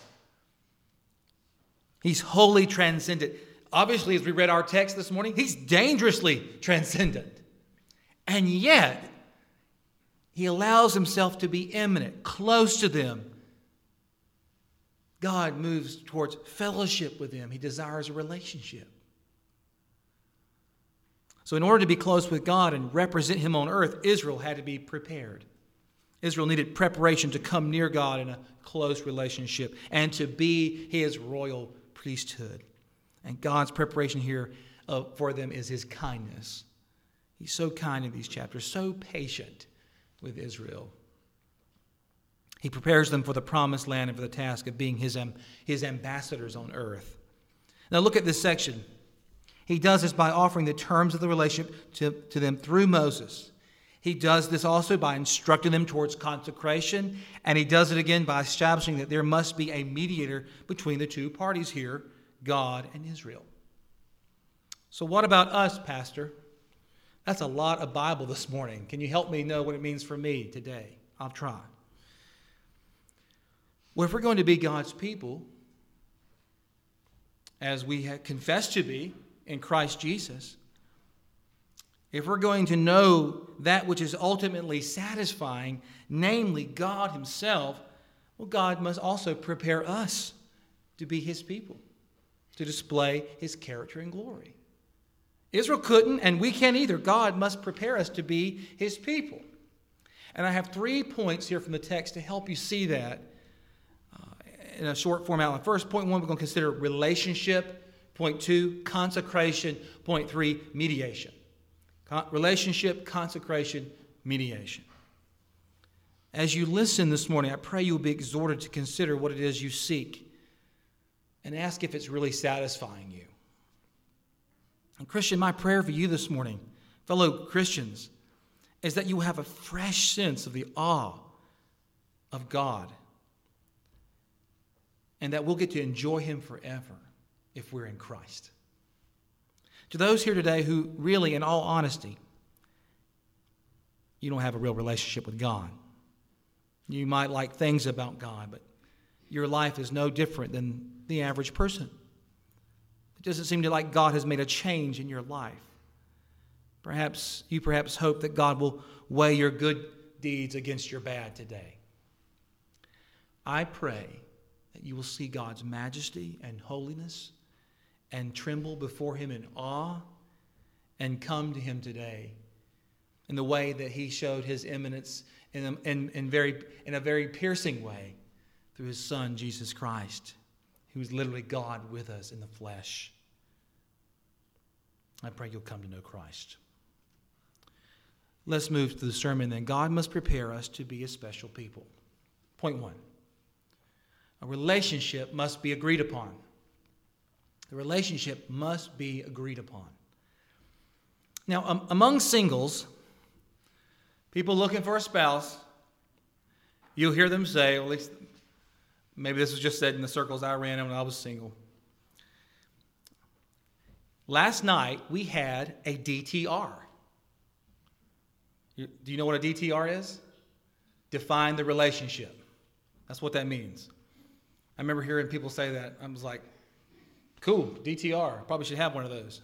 He's wholly transcendent. Obviously, as we read our text this morning, he's dangerously transcendent. And yet, he allows himself to be immanent, close to them. God moves towards fellowship with them. He desires a relationship. So in order to be close with God and represent him on earth, Israel had to be prepared. Israel needed preparation to come near God in a close relationship and to be his royal priesthood. And God's preparation here for them is his kindness. He's so kind in these chapters, so patient with Israel. He prepares them for the promised land and for the task of being his ambassadors on earth. Now look at this section. He does this by offering the terms of the relationship to them through Moses. He does this also by instructing them towards consecration, and he does it again by establishing that there must be a mediator between the two parties here, God and Israel. So what about us, Pastor? That's a lot of Bible this morning. Can you help me know what it means for me today? I'll try. Well, if we're going to be God's people, as we have confessed to be in Christ Jesus, if we're going to know that which is ultimately satisfying, namely God himself, well, God must also prepare us to be his people, to display his character and glory. Israel couldn't, and we can't either. God must prepare us to be his people. And I have 3 points here from the text to help you see that in a short form outline. First, point 1, we're going to consider relationship. Point 2, consecration. Point 3, mediation. Relationship, consecration, mediation. As you listen this morning, I pray you will be exhorted to consider what it is you seek and ask if it's really satisfying you. And Christian, my prayer for you this morning, fellow Christians, is that you will have a fresh sense of the awe of God. and that we'll get to enjoy him forever if we're in Christ. To those here today who really, in all honesty, you don't have a real relationship with God. You might like things about God, but your life is no different than the average person. It doesn't seem to like God has made a change in your life. Perhaps you hope that God will weigh your good deeds against your bad today. I pray that you will see God's majesty and holiness and tremble before him in awe and come to him today in the way that he showed his immanence in a very piercing way through his Son, Jesus Christ, who is literally God with us in the flesh. I pray you'll come to know Christ. Let's move to the sermon then. God must prepare us to be a special people. Point 1. A relationship must be agreed upon. The relationship must be agreed upon. Now, among singles, people looking for a spouse, you'll hear them say, or at least maybe this was just said in the circles I ran in when I was single. Last night, we had a DTR. Do you know what a DTR is? Define the relationship. That's what that means. I remember hearing people say that. I was like, cool, DTR. Probably should have one of those.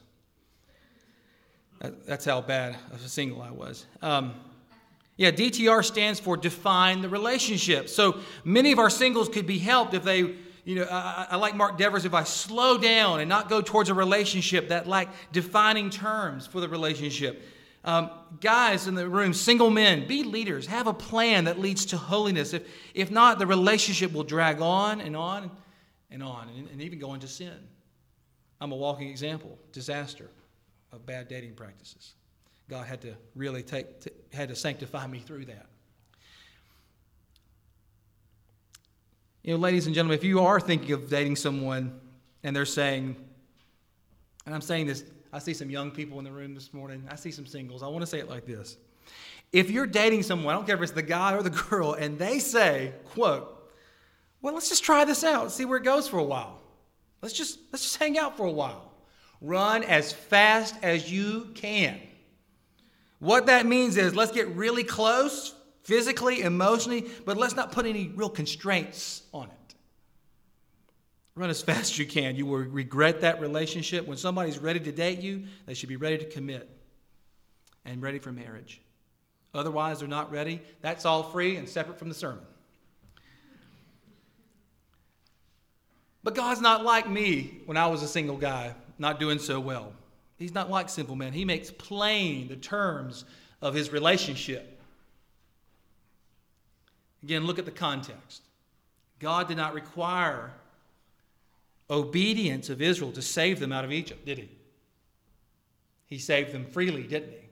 That's how bad of a single I was. DTR stands for define the relationship. So many of our singles could be helped if they, I like Mark Devers, if I slow down and not go towards a relationship that like defining terms for the relationship. Guys in the room, single men, be leaders. Have a plan that leads to holiness. If not, the relationship will drag on and on and on, and even go into sin. I'm a walking example, disaster of bad dating practices. God had to really had to sanctify me through that. Ladies and gentlemen, if you are thinking of dating someone and they're saying, and I'm saying this, I see some young people in the room this morning. I see some singles. I want to say it like this. If you're dating someone, I don't care if it's the guy or the girl, and they say, quote, well, let's just try this out, see where it goes for a while. Let's just hang out for a while. Run as fast as you can. What that means is let's get really close, physically, emotionally, but let's not put any real constraints on it. Run as fast as you can. You will regret that relationship. When somebody's ready to date you, they should be ready to commit and ready for marriage. Otherwise, they're not ready. That's all free and separate from the sermon. But God's not like me when I was a single guy, not doing so well. He's not like simple men. He makes plain the terms of his relationship. Again, look at the context. God did not require obedience of Israel to save them out of Egypt, did he? He saved them freely, didn't he?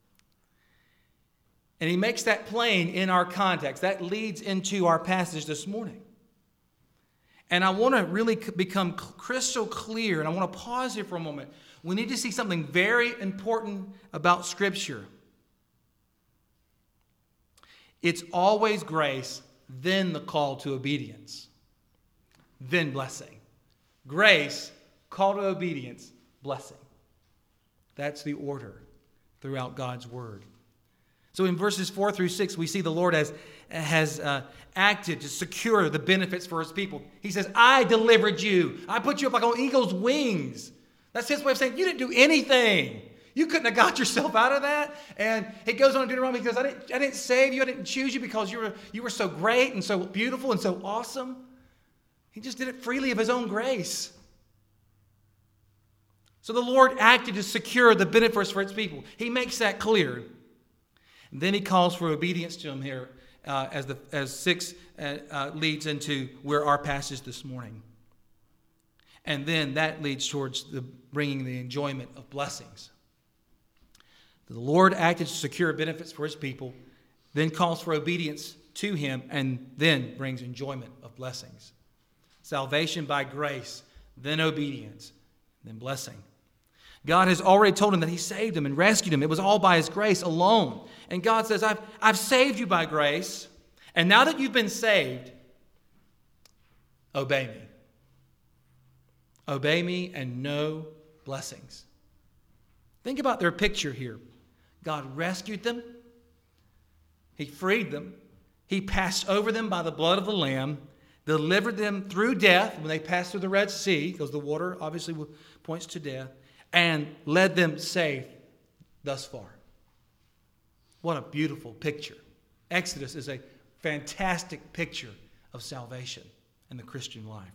And he makes that plain in our context. That leads into our passage this morning. And I want to really become crystal clear, and I want to pause here for a moment. We need to see something very important about Scripture. It's always grace, then the call to obedience, then blessing. Grace, call to obedience, blessing. That's the order throughout God's Word. So in verses 4 through 6, we see the Lord has acted to secure the benefits for his people. He says, I delivered you. I put you up like on eagle's wings. That's his way of saying, you didn't do anything. You couldn't have got yourself out of that. And it goes on in Deuteronomy, he goes, I didn't save you. I didn't choose you because you were so great and so beautiful and so awesome. He just did it freely of his own grace. So the Lord acted to secure the benefits for his people. He makes that clear. And then he calls for obedience to him here as 6 leads into where our passage this morning. And then that leads towards bringing the enjoyment of blessings. The Lord acted to secure benefits for his people, then calls for obedience to him, and then brings enjoyment of blessings. Salvation by grace, then obedience, then blessing. God has already told him that he saved him and rescued him. It was all by his grace alone. And God says, I've saved you by grace. And now that you've been saved, obey me. Obey me and no blessings. Think about their picture here. God rescued them. He freed them. He passed over them by the blood of the Lamb, delivered them through death when they passed through the Red Sea, because the water obviously points to death, and led them safe thus far. What a beautiful picture. Exodus is a fantastic picture of salvation in the Christian life.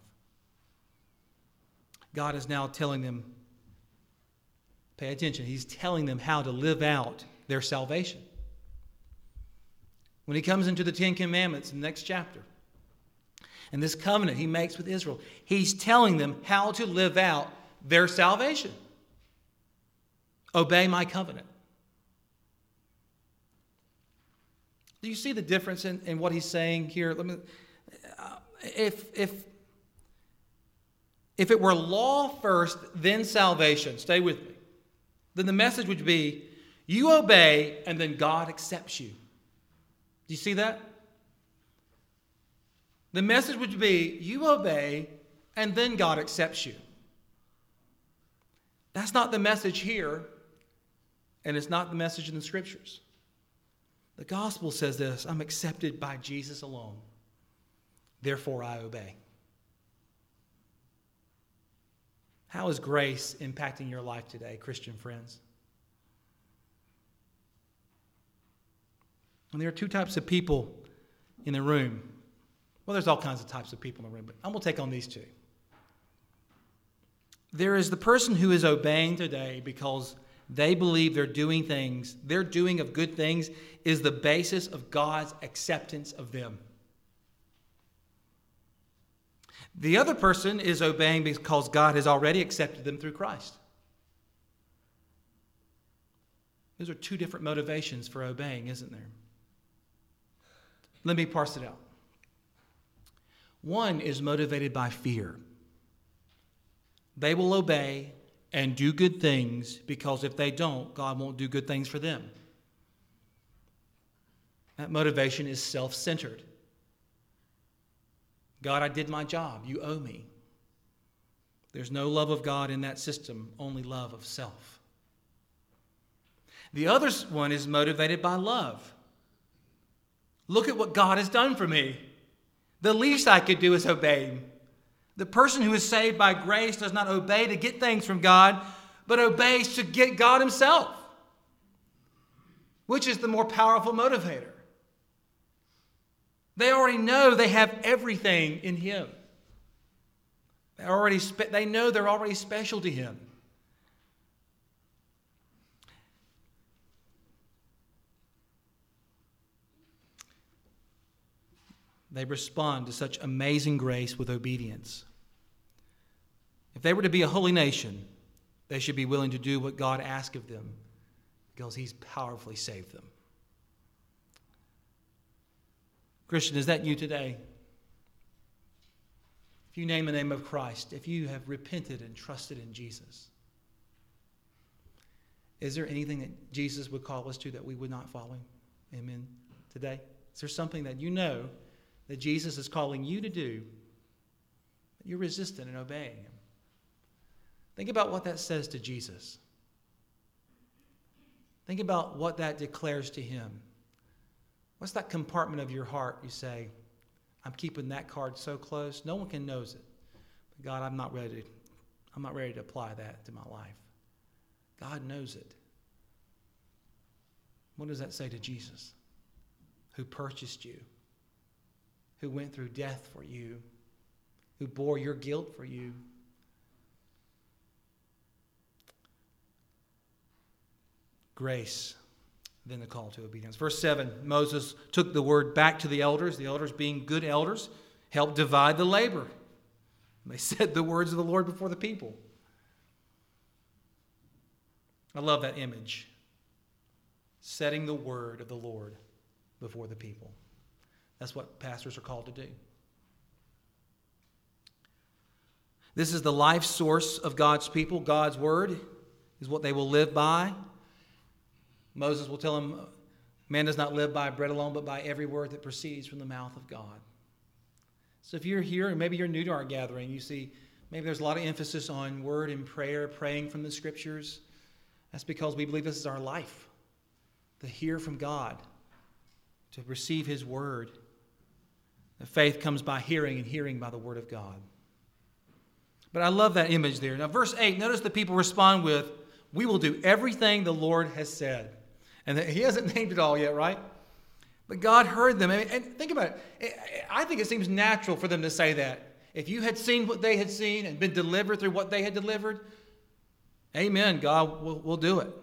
God is now telling them, pay attention, He's telling them how to live out their salvation. When He comes into the Ten Commandments in the next chapter, and this covenant He makes with Israel, He's telling them how to live out their salvation. Obey my covenant. Do you see the difference in what He's saying here? If it were law first, then salvation, stay with me, then the message would be, you obey and then God accepts you. Do you see that? The message would be, you obey and then God accepts you. That's not the message here, and it's not the message in the Scriptures. The gospel says this: I'm accepted by Jesus alone. Therefore, I obey. How is grace impacting your life today, Christian friends? And there are two types of people in the room. Well, there's all kinds of types of people in the room, but I'm going to take on these two. There is the person who is obeying today because they believe they're doing things, their doing of good things is the basis of God's acceptance of them. The other person is obeying because God has already accepted them through Christ. Those are two different motivations for obeying, isn't there? Let me parse it out. One is motivated by fear. They will obey and do good things because if they don't, God won't do good things for them. That motivation is self-centered. God, I did my job. You owe me. There's no love of God in that system, only love of self. The other one is motivated by love. Look at what God has done for me. The least I could do is obey Him. The person who is saved by grace does not obey to get things from God, but obeys to get God Himself. Which is the more powerful motivator? They already know they have everything in Him. They know they're already special to Him. They respond to such amazing grace with obedience. If they were to be a holy nation, they should be willing to do what God asks of them because He's powerfully saved them. Christian, is that you today? If you name the name of Christ, if you have repented and trusted in Jesus, is there anything that Jesus would call us to that we would not follow Him in today? Is there something that you know that Jesus is calling you to do, but you're resistant in obeying Him? Think about what that says to Jesus. Think about what that declares to Him. What's that compartment of your heart you say, I'm keeping that card so close, no one can knows it. But God, I'm not ready to apply that to my life. God knows it. What does that say to Jesus, who purchased you, who went through death for you, who bore your guilt for you? Grace, then the call to obedience. Verse 7, Moses took the word back to the elders being good elders, helped divide the labor. They said the words of the Lord before the people. I love that image. Setting the word of the Lord before the people. That's what pastors are called to do. This is the life source of God's people. God's word is what they will live by. Moses will tell them, man does not live by bread alone, but by every word that proceeds from the mouth of God. So if you're here, and maybe you're new to our gathering, you see Maybe there's a lot of emphasis on word and prayer, praying from the Scriptures. That's because we believe this is our life, to hear from God, to receive His Word. The faith comes by hearing, and hearing by the Word of God. But I love that image there. Now, verse 8, notice the people respond with, "We will do everything the Lord has said." And He hasn't named it all yet, right? But God heard them. And think about it. I think it seems natural for them to say that. If you had seen what they had seen and been delivered through what they had delivered, amen, God will do it.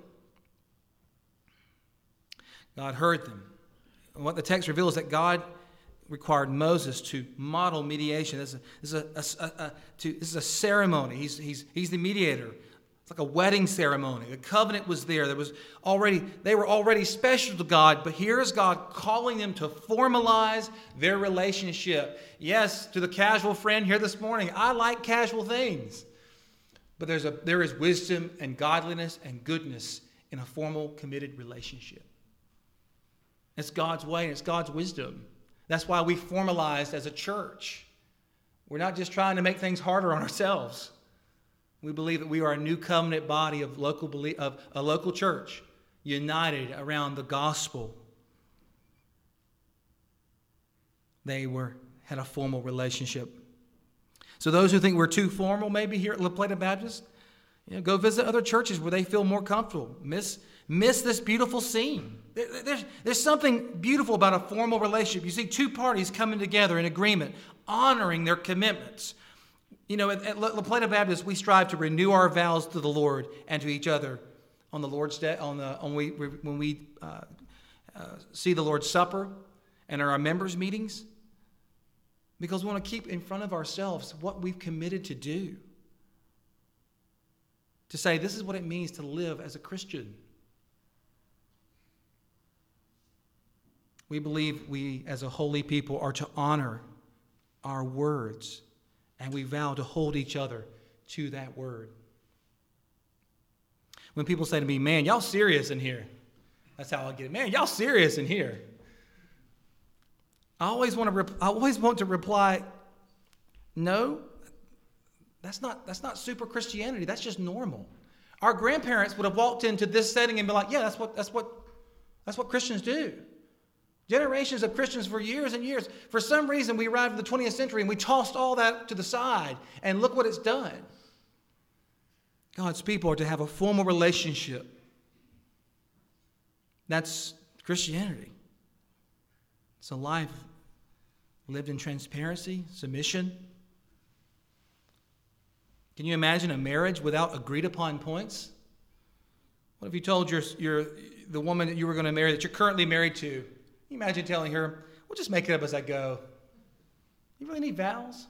God heard them. And what the text reveals is that God required Moses to model mediation. This is a ceremony. He's the mediator. It's like a wedding ceremony. The covenant was there. They were already special to God, but here's God calling them to formalize their relationship. Yes, to the casual friend here this morning, I like casual things. But there is wisdom and godliness and goodness in a formal, committed relationship. It's God's way and it's God's wisdom. That's why we formalized as a church. We're not just trying to make things harder on ourselves. We believe that we are a new covenant body of a local church, united around the gospel. They had a formal relationship. So those who think we're too formal, maybe here at La Plata Baptist, go visit other churches where they feel more comfortable. Miss this beautiful scene. There's something beautiful about a formal relationship. You see two parties coming together in agreement, honoring their commitments. At La Plata Baptist, we strive to renew our vows to the Lord and to each other on the Lord's Day, when we see the Lord's Supper and our members' meetings, because we want to keep in front of ourselves what we've committed to do. To say, this is what it means to live as a Christian. We believe we, as a holy people, are to honor our words, and we vow to hold each other to that word. When people say to me, "Man, y'all serious in here?" That's how I get it. "Man, y'all serious in here?" I always want to reply, "No, that's not super Christianity. That's just normal." Our grandparents would have walked into this setting and be like, "Yeah, that's what Christians do." Generations of Christians for years and years. For some reason, we arrived in the 20th century and we tossed all that to the side. And look what it's done. God's people are to have a formal relationship. That's Christianity. It's a life lived in transparency, submission. Can you imagine a marriage without agreed upon points? What if you told the woman that you were going to marry, that you're currently married to, can you imagine telling her, "We'll just make it up as I go"? You really need vows?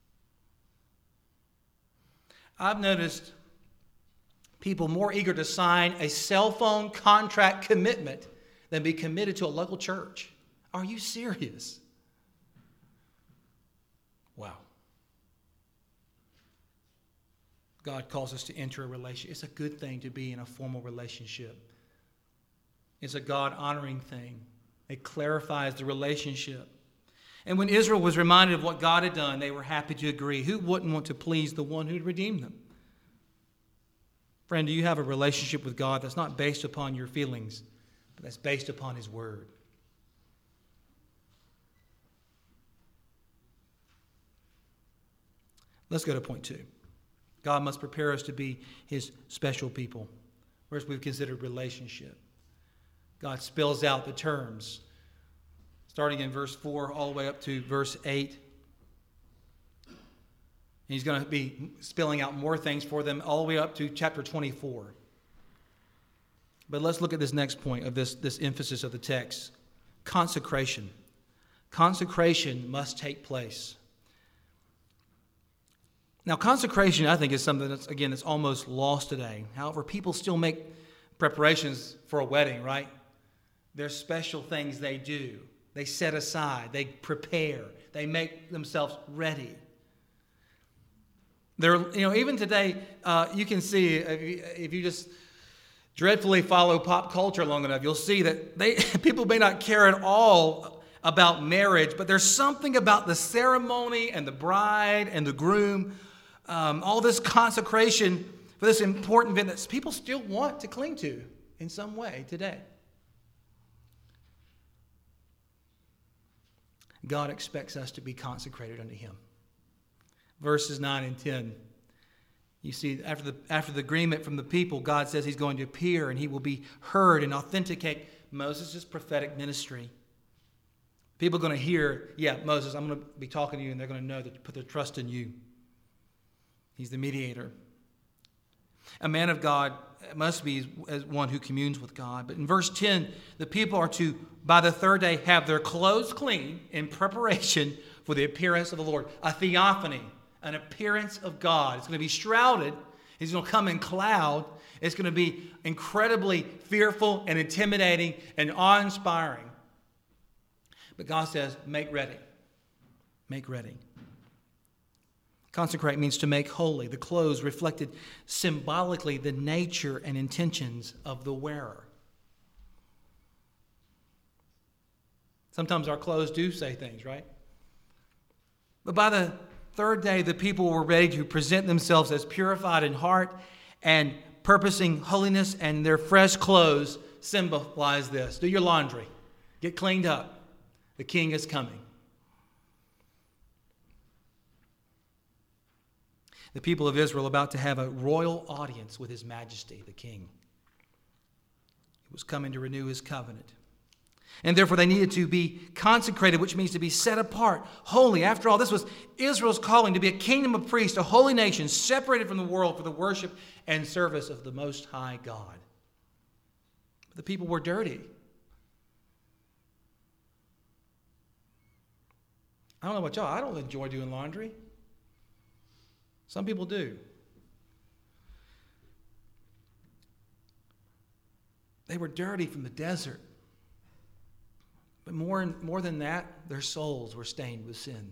I've noticed people more eager to sign a cell phone contract commitment than be committed to a local church. Are you serious? Wow. God calls us to enter a relationship. It's a good thing to be in a formal relationship. It's a God-honoring thing. It clarifies the relationship. And when Israel was reminded of what God had done, they were happy to agree. Who wouldn't want to please the one who'd redeemed them? Friend, do you have a relationship with God that's not based upon your feelings, but that's based upon His Word? Let's go to point 2. God must prepare us to be His special people. First, we've considered relationship. God spells out the terms, starting in verse 4 all the way up to verse 8. And He's going to be spelling out more things for them all the way up to chapter 24. But let's look at this next point of this emphasis of the text. Consecration. Consecration must take place. Now, consecration, I think, is something that's almost lost today. However, people still make preparations for a wedding, right? There's special things they do. They set aside. They prepare. They make themselves ready. Even today, you can see, if you just dreadfully follow pop culture long enough, you'll see that people may not care at all about marriage, but there's something about the ceremony and the bride and the groom all this consecration for this important event that people still want to cling to in some way today. God expects us to be consecrated unto Him. Verses 9 and 10. You see, after the agreement from the people, God says He's going to appear and He will be heard and authenticate Moses' prophetic ministry. People are going to hear, yeah, Moses, I'm going to be talking to you, and they're going to know that put their trust in you. He's the mediator. A man of God must be as one who communes with God. But in verse 10, the people are to, by the third day, have their clothes clean in preparation for the appearance of the Lord. A theophany, an appearance of God. It's going to be shrouded. He's going to come in cloud. It's going to be incredibly fearful and intimidating and awe-inspiring. But God says, make ready. Make ready. Consecrate means to make holy. The clothes reflected symbolically the nature and intentions of the wearer. Sometimes our clothes do say things, right? But by the third day, the people were ready to present themselves as purified in heart and purposing holiness, and their fresh clothes symbolize this. Do your laundry. Get cleaned up. The king is coming. The people of Israel about to have a royal audience with His Majesty, the king. He was coming to renew His covenant. And therefore they needed to be consecrated, which means to be set apart, holy. After all, this was Israel's calling to be a kingdom of priests, a holy nation, separated from the world for the worship and service of the Most High God. But the people were dirty. I don't know about y'all. I don't enjoy doing laundry. Some people do. They were dirty from the desert. But more than that, their souls were stained with sin.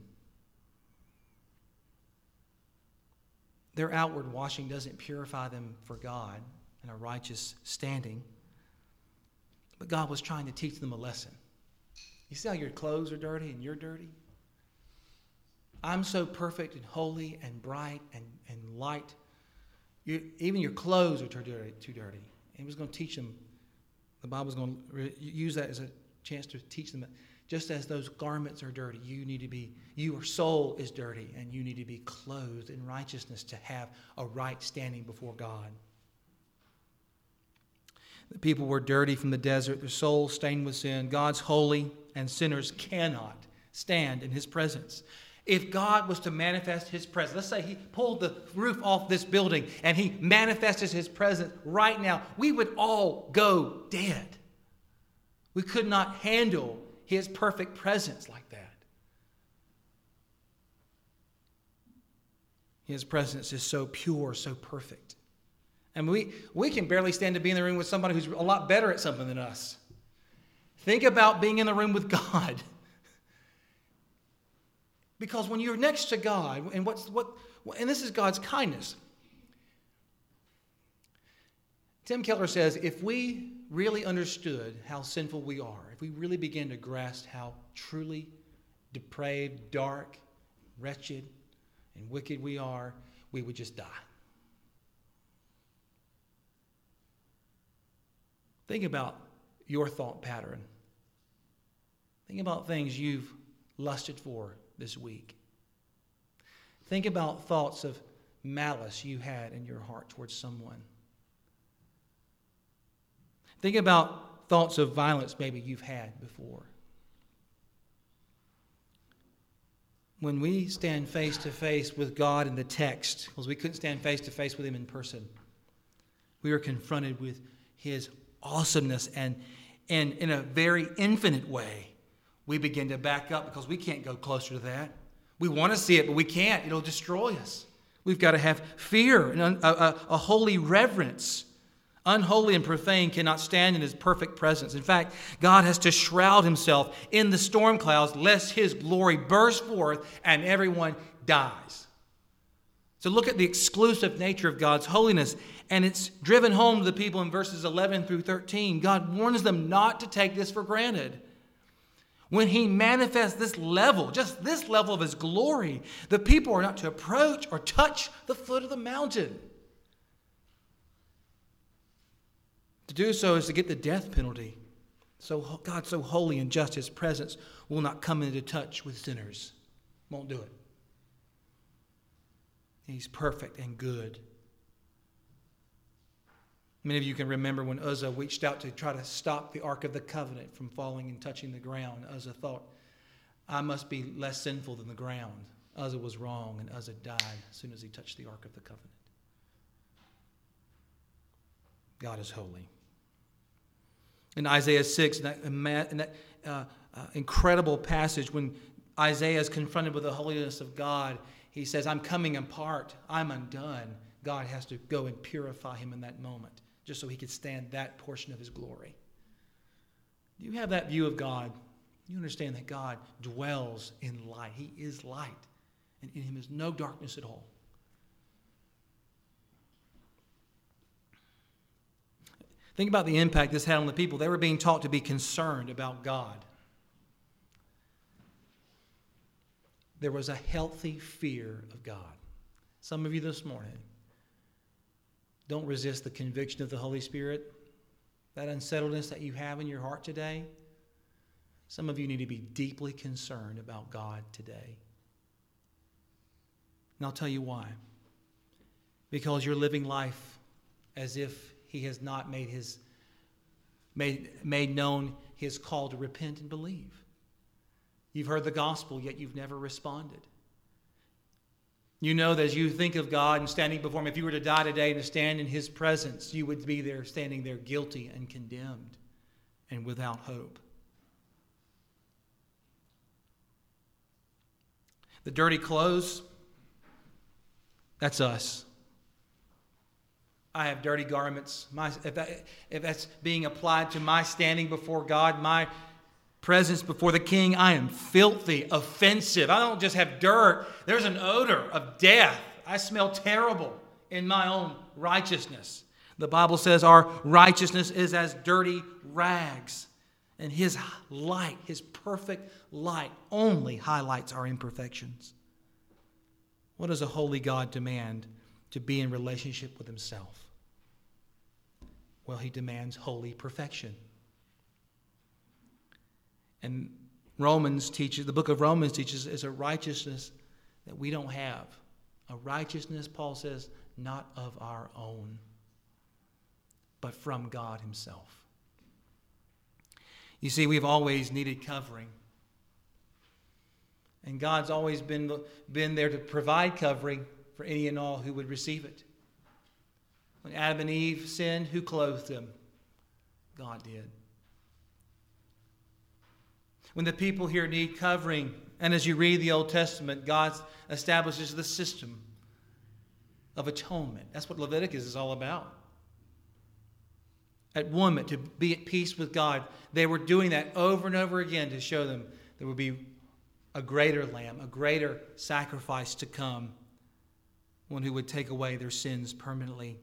Their outward washing doesn't purify them for God and a righteous standing. But God was trying to teach them a lesson. You see how your clothes are dirty and you're dirty? I'm so perfect and holy and bright and light. Even your clothes are too dirty. And He was going to teach them. The Bible was going to use that as a chance to teach them that just as those garments are dirty, your soul is dirty, and you need to be clothed in righteousness to have a right standing before God. The people were dirty from the desert, their souls stained with sin. God's holy, and sinners cannot stand in His presence. If God was to manifest His presence, let's say He pulled the roof off this building and He manifested His presence right now, we would all go dead. We could not handle His perfect presence like that. His presence is so pure, so perfect. And we can barely stand to be in the room with somebody who's a lot better at something than us. Think about being in the room with God. Because when you're next to God, and and this is God's kindness. Tim Keller says, if we really understood how sinful we are, if we really began to grasp how truly depraved, dark, wretched, and wicked we are, we would just die. Think about your thought pattern. Think about things you've lusted for this week. Think about thoughts of malice you had in your heart towards someone. Think about thoughts of violence maybe you've had before. When we stand face to face with God in the text, because we couldn't stand face to face with Him in person, we are confronted with His awesomeness, and in a very infinite way, we begin to back up because we can't go closer to that. We want to see it, but we can't. It'll destroy us. We've got to have fear and a holy reverence. Unholy and profane cannot stand in His perfect presence. In fact, God has to shroud Himself in the storm clouds lest His glory burst forth and everyone dies. So look at the exclusive nature of God's holiness, and it's driven home to the people in verses 11 through 13. God warns them not to take this for granted. When he manifests this level, just this level of his glory, the people are not to approach or touch the foot of the mountain. To do so is to get the death penalty. So God, so holy and just, his presence will not come into touch with sinners. Won't do it. He's perfect and good. Many of you can remember when Uzzah reached out to try to stop the Ark of the Covenant from falling and touching the ground. Uzzah thought, I must be less sinful than the ground. Uzzah was wrong, and Uzzah died as soon as he touched the Ark of the Covenant. God is holy. In Isaiah 6, in that incredible passage, when Isaiah is confronted with the holiness of God, he says, I'm coming apart, I'm undone. God has to go and purify him in that moment, just so he could stand that portion of his glory. Do you have that view of God? You understand that God dwells in light. He is light, and in him is no darkness at all. Think about the impact this had on the people. They were being taught to be concerned about God. There was a healthy fear of God. Some of you this morning, don't resist the conviction of the Holy Spirit. That unsettledness that you have in your heart today, some of you need to be deeply concerned about God today. And I'll tell you why. Because you're living life as if he has not made known his call to repent and believe. You've heard the gospel, yet you've never responded. You know that as you think of God and standing before him, if you were to die today and to stand in his presence, you would be there standing there guilty and condemned and without hope. The dirty clothes, that's us. I have dirty garments. If that's being applied to my standing before God, my presence before the King, I am filthy, offensive. I don't just have dirt. There's an odor of death. I smell terrible in my own righteousness. The Bible says our righteousness is as dirty rags. And his light, his perfect light, only highlights our imperfections. What does a holy God demand to be in relationship with himself? Well, he demands holy perfection. And the book of Romans teaches is a righteousness that we don't have. A righteousness, Paul says, not of our own, but from God himself. You see, we've always needed covering. And God's always been there to provide covering for any and all who would receive it. When Adam and Eve sinned, who clothed them? God did. When the people here need covering, and as you read the Old Testament, God establishes the system of atonement. That's what Leviticus is all about. At one moment, to be at peace with God, they were doing that over and over again to show them there would be a greater lamb, a greater sacrifice to come, one who would take away their sins permanently.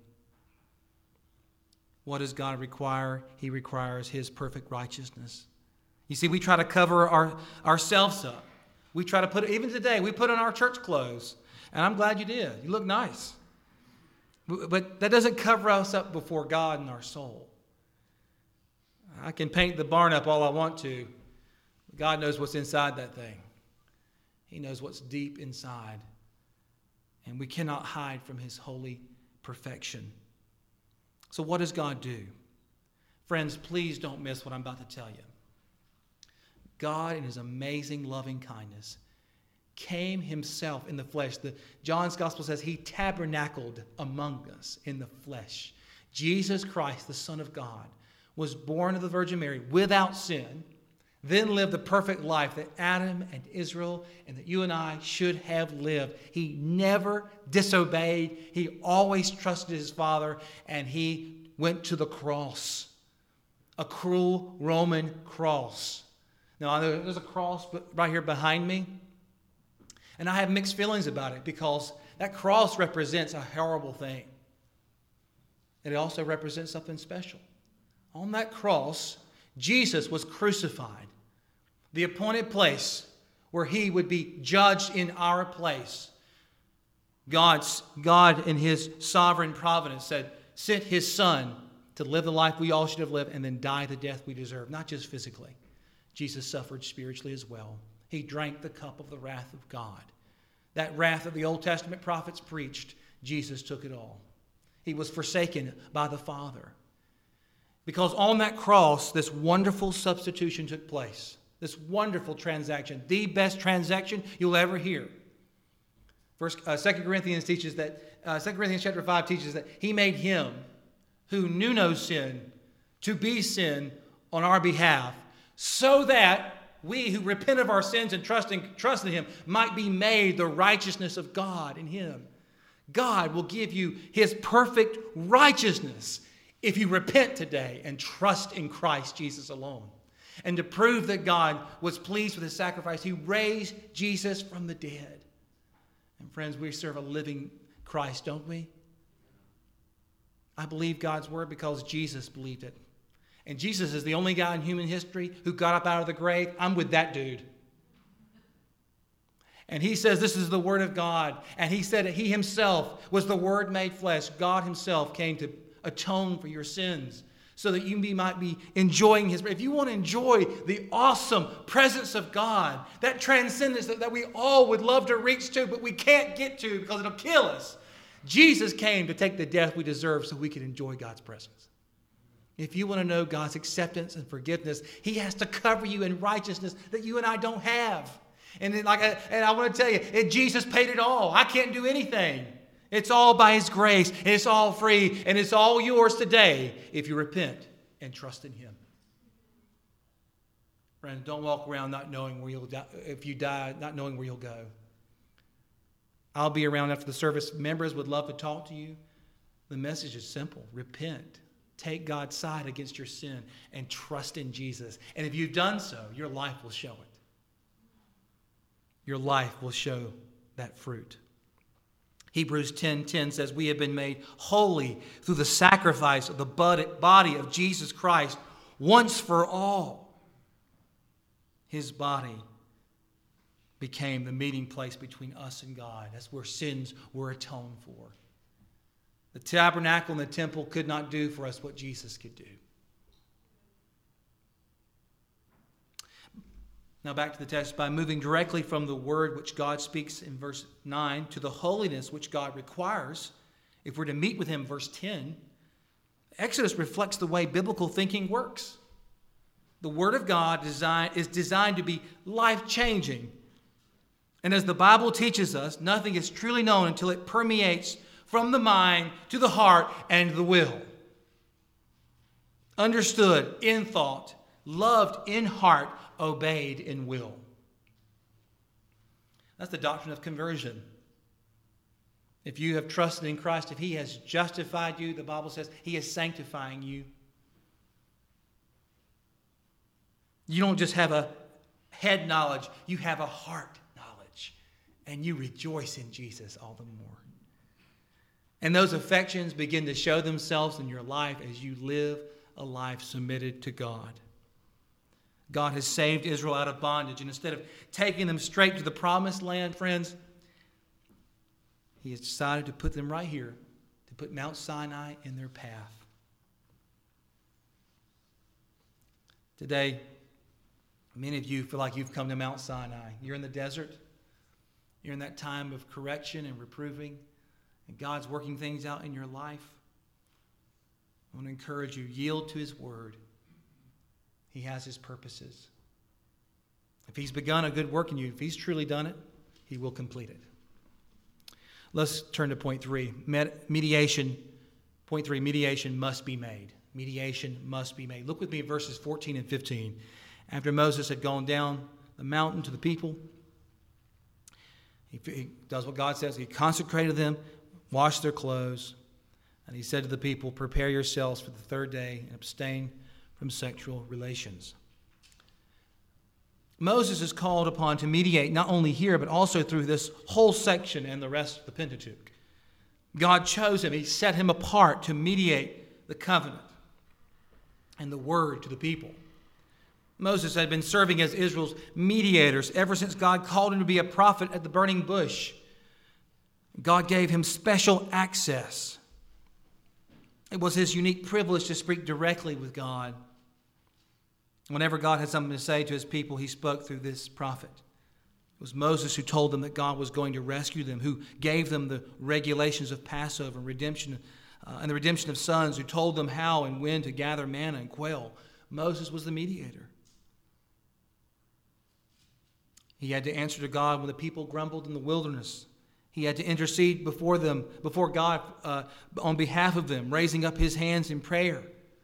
What does God require? He requires his perfect righteousness. You see, we try to cover ourselves up. We try to put, even today, we put on our church clothes. And I'm glad you did. You look nice. But that doesn't cover us up before God and our soul. I can paint the barn up all I want to. God knows what's inside that thing. He knows what's deep inside. And we cannot hide from his holy perfection. So what does God do? Friends, please don't miss what I'm about to tell you. God, in his amazing loving kindness, came himself in the flesh. John's gospel says he tabernacled among us in the flesh. Jesus Christ, the Son of God, was born of the Virgin Mary without sin, then lived the perfect life that Adam and Israel and that you and I should have lived. He never disobeyed. He always trusted his Father, and he went to the cross, a cruel Roman cross. Now, there's a cross right here behind me, and I have mixed feelings about it because that cross represents a horrible thing. And it also represents something special. On that cross, Jesus was crucified. the appointed place where he would be judged in our place. God in his sovereign providence sent his Son to live the life we all should have lived and then die the death we deserve, not just physically. Jesus suffered spiritually as well. He drank the cup of the wrath of God. That wrath that the Old Testament prophets preached, Jesus took it all. He was forsaken by the Father. Because on that cross, this wonderful substitution took place. This wonderful transaction, the best transaction you'll ever hear. 2 Corinthians teaches that, 2 Corinthians chapter 5 teaches that he made him who knew no sin to be sin on our behalf, so that we who repent of our sins and trust in him might be made the righteousness of God in him. God will give you his perfect righteousness if you repent today and trust in Christ Jesus alone. And to prove that God was pleased with his sacrifice, he raised Jesus from the dead. And friends, we serve a living Christ, don't we? I believe God's word because Jesus believed it. And Jesus is the only guy in human history who got up out of the grave. I'm with that dude. And he says this is the word of God. And he said that he himself was the word made flesh. God himself came to atone for your sins so that you might be enjoying his. If you want to enjoy the awesome presence of God, that transcendence that we all would love to reach to, but we can't get to because it'll kill us. Jesus came to take the death we deserve so we can enjoy God's presence. If you want to know God's acceptance and forgiveness, he has to cover you in righteousness that you and I don't have. And I want to tell you, Jesus paid it all. I can't do anything. It's all by his grace, and it's all free, and it's all yours today if you repent and trust in him. Friend, don't walk around not knowing where you'll die. If you die, not knowing where you'll go. I'll be around after the service. Members would love to talk to you. The message is simple. Repent. Take God's side against your sin and trust in Jesus. And if you've done so, your life will show it. Your life will show that fruit. Hebrews 10:10 says, we have been made holy through the sacrifice of the body of Jesus Christ once for all. His body became the meeting place between us and God. That's where sins were atoned for. The tabernacle and the temple could not do for us what Jesus could do. Now back to the text. By moving directly from the word which God speaks in verse 9 to the holiness which God requires, if we're to meet with him, verse 10, Exodus reflects the way biblical thinking works. The word of God is designed to be life-changing. And as the Bible teaches us, nothing is truly known until it permeates from the mind to the heart and the will. Understood in thought, loved in heart, obeyed in will. That's the doctrine of conversion. If you have trusted in Christ, if he has justified you, the Bible says he is sanctifying you. You don't just have a head knowledge, you have a heart knowledge. And you rejoice in Jesus all the more. And those affections begin to show themselves in your life as you live a life submitted to God. God has saved Israel out of bondage. And instead of taking them straight to the promised land, friends, he has decided to put them right here, to put Mount Sinai in their path. Today, many of you feel like you've come to Mount Sinai. You're in the desert. You're in that time of correction and reproving. And God's working things out in your life. I want to encourage you, yield to his word. He has his purposes. If he's begun a good work in you, if he's truly done it, he will complete it. Let's turn to point 3. Mediation. Point 3, mediation must be made. Mediation must be made. Look with me at verses 14 and 15. After Moses had gone down the mountain to the people, he does what God says. He consecrated them, washed their clothes, and he said to the people, prepare yourselves for the third day and abstain from sexual relations. Moses is called upon to mediate not only here, but also through this whole section and the rest of the Pentateuch. God chose him. He set him apart to mediate the covenant and the word to the people. Moses had been serving as Israel's mediators ever since God called him to be a prophet at the burning bush. God gave him special access. It was his unique privilege to speak directly with God. Whenever God had something to say to his people, he spoke through this prophet. It was Moses who told them that God was going to rescue them, who gave them the regulations of Passover and redemption, and the redemption of sons, who told them how and when to gather manna and quail. Moses was the mediator. He had to answer to God when the people grumbled in the wilderness. He had to intercede before God on behalf of them, raising up his hands in prayer.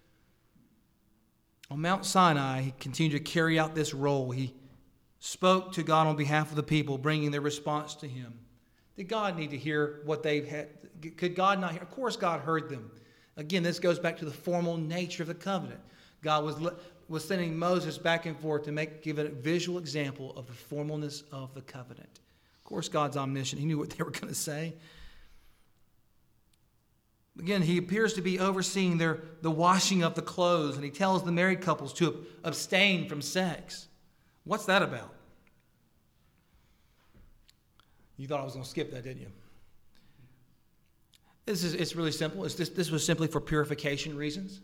On Mount Sinai, he continued to carry out this role. He spoke to God on behalf of the people, bringing their response to him. Did God need to hear what they had? Could God not hear? Of course, God heard them. Again, this goes back to the formal nature of the covenant. God was sending Moses back and forth to give a visual example of the formalness of the covenant. Of course, God's omniscient. He knew what they were going to say. Again, he appears to be overseeing the washing of the clothes, and he tells the married couples to abstain from sex. What's that about? You thought I was going to skip that, didn't you? It's really simple. This was simply for purification reasons.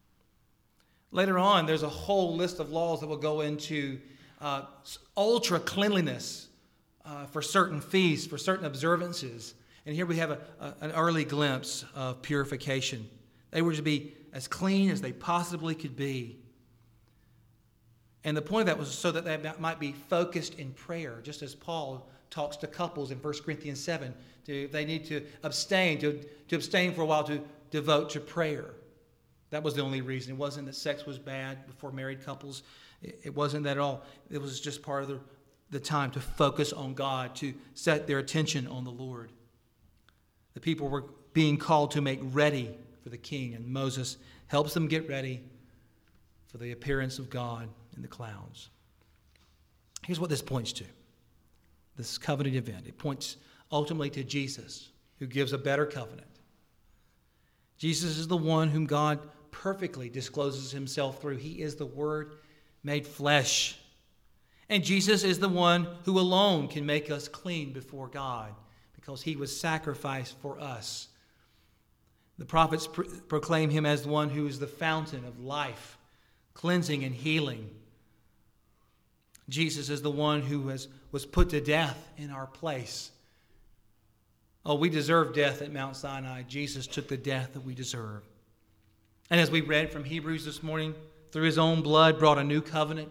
Later on, there's a whole list of laws that will go into ultra cleanliness for certain feasts, for certain observances. And here we have an early glimpse of purification. They were to be as clean as they possibly could be. And the point of that was so that they might be focused in prayer, just as Paul talks to couples in 1 Corinthians 7. They need to abstain for a while to devote to prayer. That was the only reason. It wasn't that sex was bad before married couples. It wasn't that at all. It was just part of the time to focus on God, to set their attention on the Lord. The people were being called to make ready for the king, and Moses helps them get ready for the appearance of God in the clouds. Here's what this points to, this covenant event. It points ultimately to Jesus, who gives a better covenant. Jesus is the one whom God perfectly discloses himself through. He is the Word made flesh. And Jesus is the one who alone can make us clean before God, because he was sacrificed for us. The prophets proclaim him as the one who is the fountain of life, cleansing and healing. Jesus is the one who was put to death in our place. Oh, we deserve death at Mount Sinai. Jesus took the death that we deserve. And as we read from Hebrews this morning, through his own blood brought a new covenant.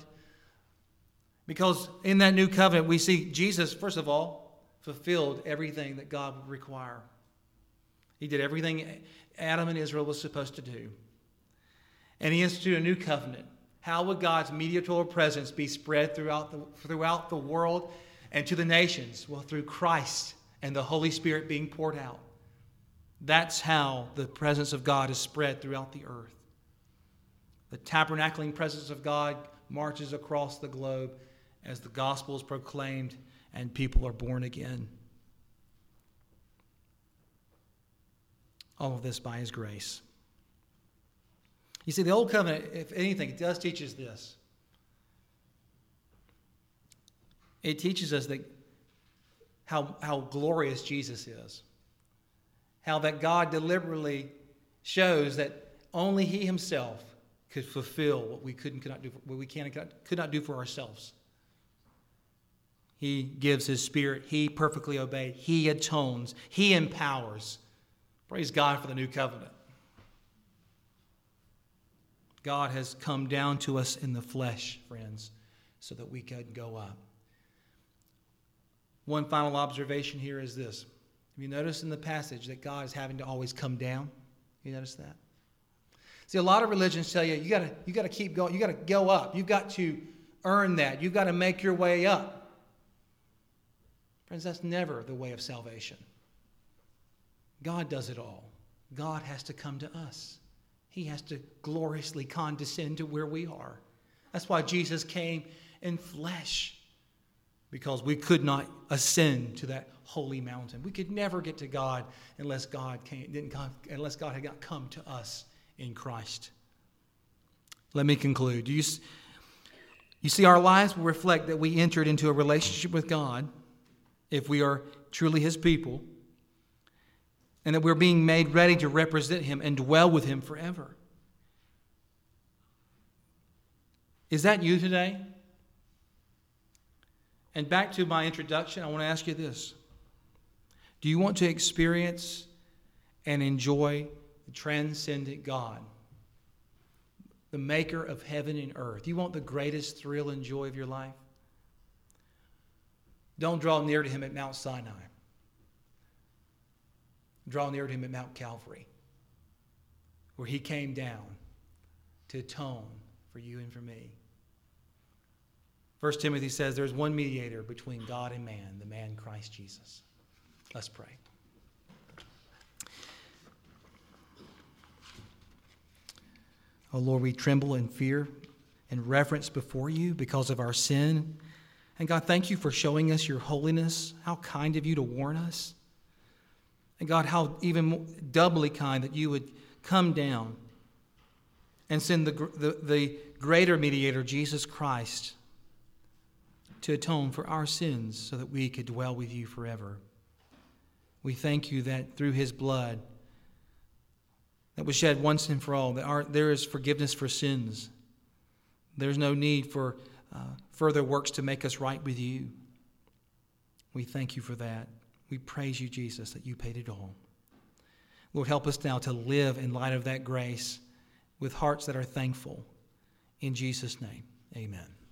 Because in that new covenant, we see Jesus, first of all, fulfilled everything that God would require. He did everything Adam and Israel was supposed to do. And he instituted a new covenant. How would God's mediatorial presence be spread throughout the world and to the nations? Well, through Christ and the Holy Spirit being poured out. That's how the presence of God is spread throughout the earth. The tabernacling presence of God marches across the globe as the gospel is proclaimed and people are born again. All of this by his grace. You see, the Old Covenant, if anything, it does teach us this. It teaches us that how glorious Jesus is. How that God deliberately shows that only he himself could fulfill what we could not do for ourselves. He gives his Spirit. He perfectly obeyed. He atones. He empowers. Praise God for the new covenant. God has come down to us in the flesh, friends, so that we could go up. One final observation here is this. Have you noticed in the passage that God is having to always come down? You notice that? See, a lot of religions tell you, you got to keep going. You got to go up. You've got to earn that. You've got to make your way up. Friends, that's never the way of salvation. God does it all. God has to come to us. He has to gloriously condescend to where we are. That's why Jesus came in flesh, because we could not ascend to that holy mountain. We could never get to God unless God had not come to us in Christ. Let me conclude. You see, our lives will reflect that we entered into a relationship with God, if we are truly His people, and that we're being made ready to represent Him and dwell with Him forever. Is that you today? And back to my introduction, I want to ask you this. Do you want to experience and enjoy the transcendent God, the maker of heaven and earth? You want the greatest thrill and joy of your life? Don't draw near to Him at Mount Sinai. Draw near to Him at Mount Calvary, where He came down to atone for you and for me. 1 Timothy says there's one mediator between God and man, the man Christ Jesus. Let's pray. Oh Lord, we tremble in fear and reverence before you because of our sin. And God, thank you for showing us your holiness. How kind of you to warn us. And God, how even doubly kind that you would come down and send the greater mediator, Jesus Christ, to atone for our sins so that we could dwell with you forever. We thank you that through His blood that was shed once and for all, that there is forgiveness for sins. There's no need for further works to make us right with you. We thank you for that. We praise you, Jesus, that you paid it all. Lord, help us now to live in light of that grace with hearts that are thankful. In Jesus' name, amen.